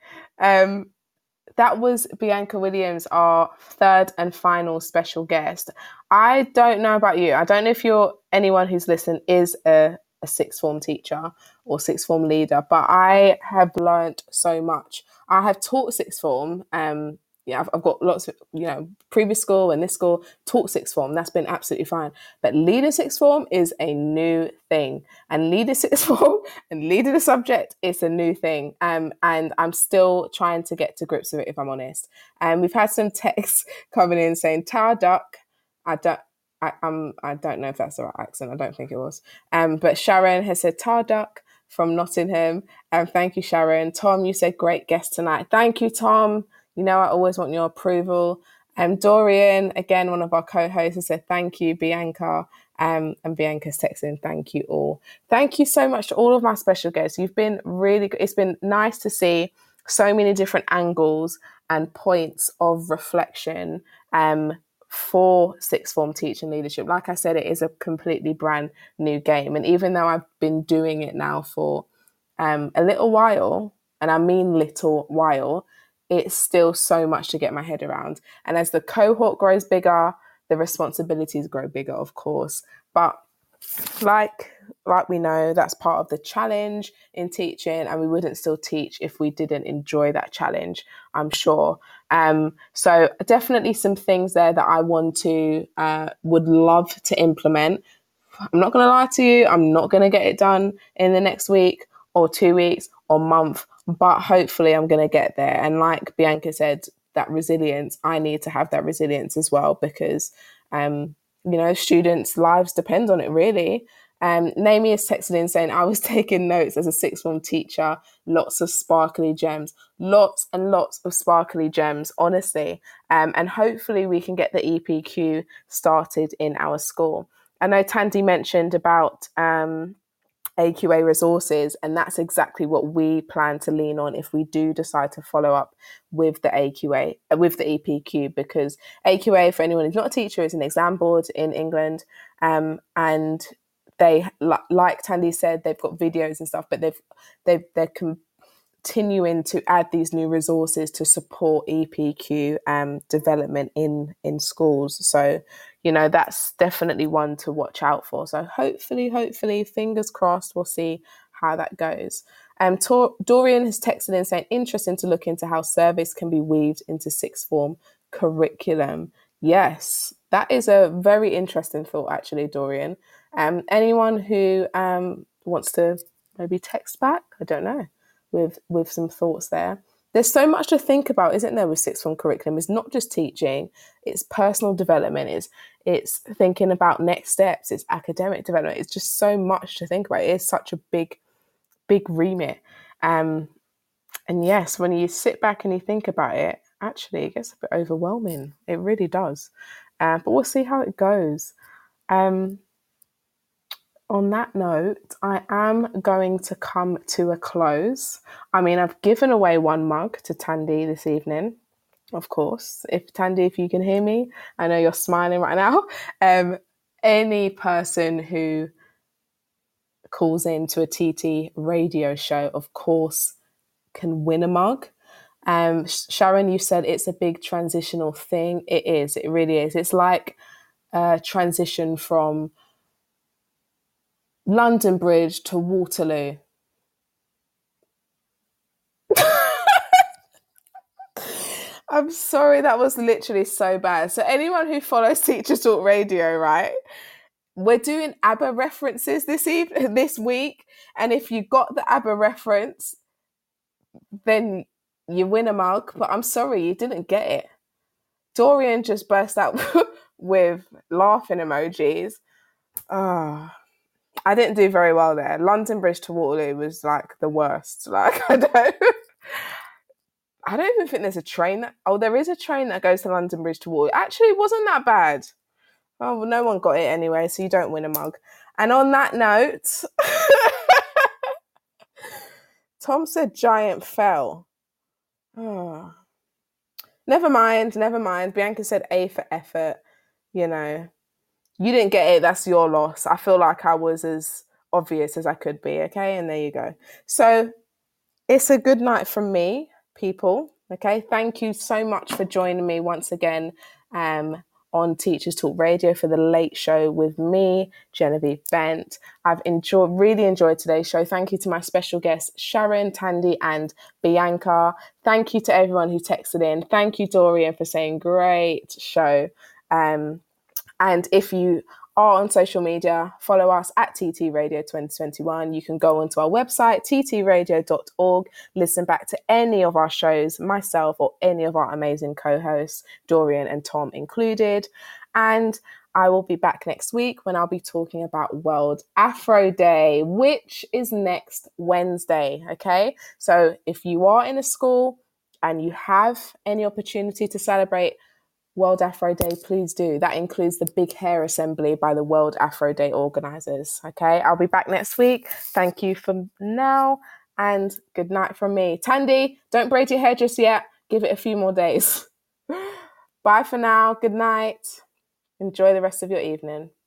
B: That was Bianca Williams, our third and final special guest. I don't know about you. I don't know if anyone who's listened is a sixth form teacher or sixth form leader, but I have learned so much. I have taught sixth form. I've got lots of, previous school and this school, taught sixth form. That's been absolutely fine. But leading sixth form is a new thing. And leading sixth form and leading a subject is a new thing. And I'm still trying to get to grips with it, if I'm honest. And we've had some texts coming in saying, Tower Duck. I don't know if that's the right accent. I don't think it was. But Sharon has said Tower Duck from Nottingham. Thank you, Sharon. Tom, you said great guest tonight. Thank you, Tom. I always want your approval. Dorian, again, one of our co-hosts, has said thank you, Bianca. And Bianca's texting, thank you all. Thank you so much to all of my special guests. You've been really good. It's been nice to see so many different angles and points of reflection for sixth form teaching leadership. Like I said, it is a completely brand new game. And even though I've been doing it now for a little while, and I mean little while, it's still so much to get my head around. And as the cohort grows bigger, the responsibilities grow bigger, of course. But like we know, that's part of the challenge in teaching, and we wouldn't still teach if we didn't enjoy that challenge, I'm sure. So definitely some things there that I would love to implement. I'm not going to lie to you, I'm not going to get it done in the next week or 2 weeks or month, but hopefully I'm going to get there. And like Bianca said, that resilience, I need to have that resilience as well, because students' lives depend on it, really. Naomi is texting in saying, I was taking notes as a sixth form teacher, lots of sparkly gems, lots and lots of sparkly gems, honestly. And hopefully we can get the EPQ started in our school. I know Tandy mentioned about AQA resources, and that's exactly what we plan to lean on if we do decide to follow up with the AQA, with the EPQ, because AQA, for anyone who's not a teacher, is an exam board in England, and they, like Tandy said, they've got videos and stuff, but they're continuing to add these new resources to support EPQ development in schools. So that's definitely one to watch out for. So hopefully, fingers crossed, we'll see how that goes. Dorian has texted in saying, interesting to look into how service can be weaved into sixth form curriculum. Yes, that is a very interesting thought, actually, Dorian. Anyone who wants to maybe text back, I don't know, with some thoughts there. There's so much to think about, isn't there, with sixth form curriculum? It's not just teaching, it's personal development, it's thinking about next steps, it's academic development. It's just so much to think about. It is such a big remit. And yes, when you sit back and you think about it, actually, it gets a bit overwhelming. It really does. But we'll see how it goes. On that note, I am going to come to a close. I mean, I've given away one mug to Tandy this evening, of course. Tandy, if you can hear me, I know you're smiling right now. Any person who calls in to a TT radio show, of course, can win a mug. Sharon, you said it's a big transitional thing. It is. It really is. It's like a transition from London Bridge to Waterloo. I'm sorry, that was literally so bad. So anyone who follows Teachers Talk Radio, right? We're doing ABBA references this week. And if you got the ABBA reference, then you win a mug. But I'm sorry, you didn't get it. Dorian just burst out with laughing emojis. I didn't do very well there. London Bridge to Waterloo was like the worst. Like, I don't even think there's a train there is a train that goes to London Bridge to Waterloo. Actually, it wasn't that bad. Oh, well, no one got it anyway, so you don't win a mug. And on that note, Tom said giant fell. Oh. Never mind. Bianca said A for effort. You know, you didn't get it. That's your loss. I feel like I was as obvious as I could be. Okay. And there you go. So it's a good night from me, people. Okay. Thank you so much for joining me once again on Teachers Talk Radio for the late show with me, Genevieve Bent. I've really enjoyed today's show. Thank you to my special guests, Sharon, Tandy, and Bianca. Thank you to everyone who texted in. Thank you, Dorian, for saying great show. And if you are on social media, follow us at TT Radio 2021. You can go onto our website, ttradio.org, listen back to any of our shows, myself or any of our amazing co-hosts, Dorian and Tom included. And I will be back next week when I'll be talking about World Afro Day, which is next Wednesday, okay? So if you are in a school and you have any opportunity to celebrate World Afro Day, please do. That includes the big hair assembly by the World Afro Day organisers. Okay, I'll be back next week. Thank you for now and good night from me. Tandy, don't braid your hair just yet. Give it a few more days. Bye for now. Good night. Enjoy the rest of your evening.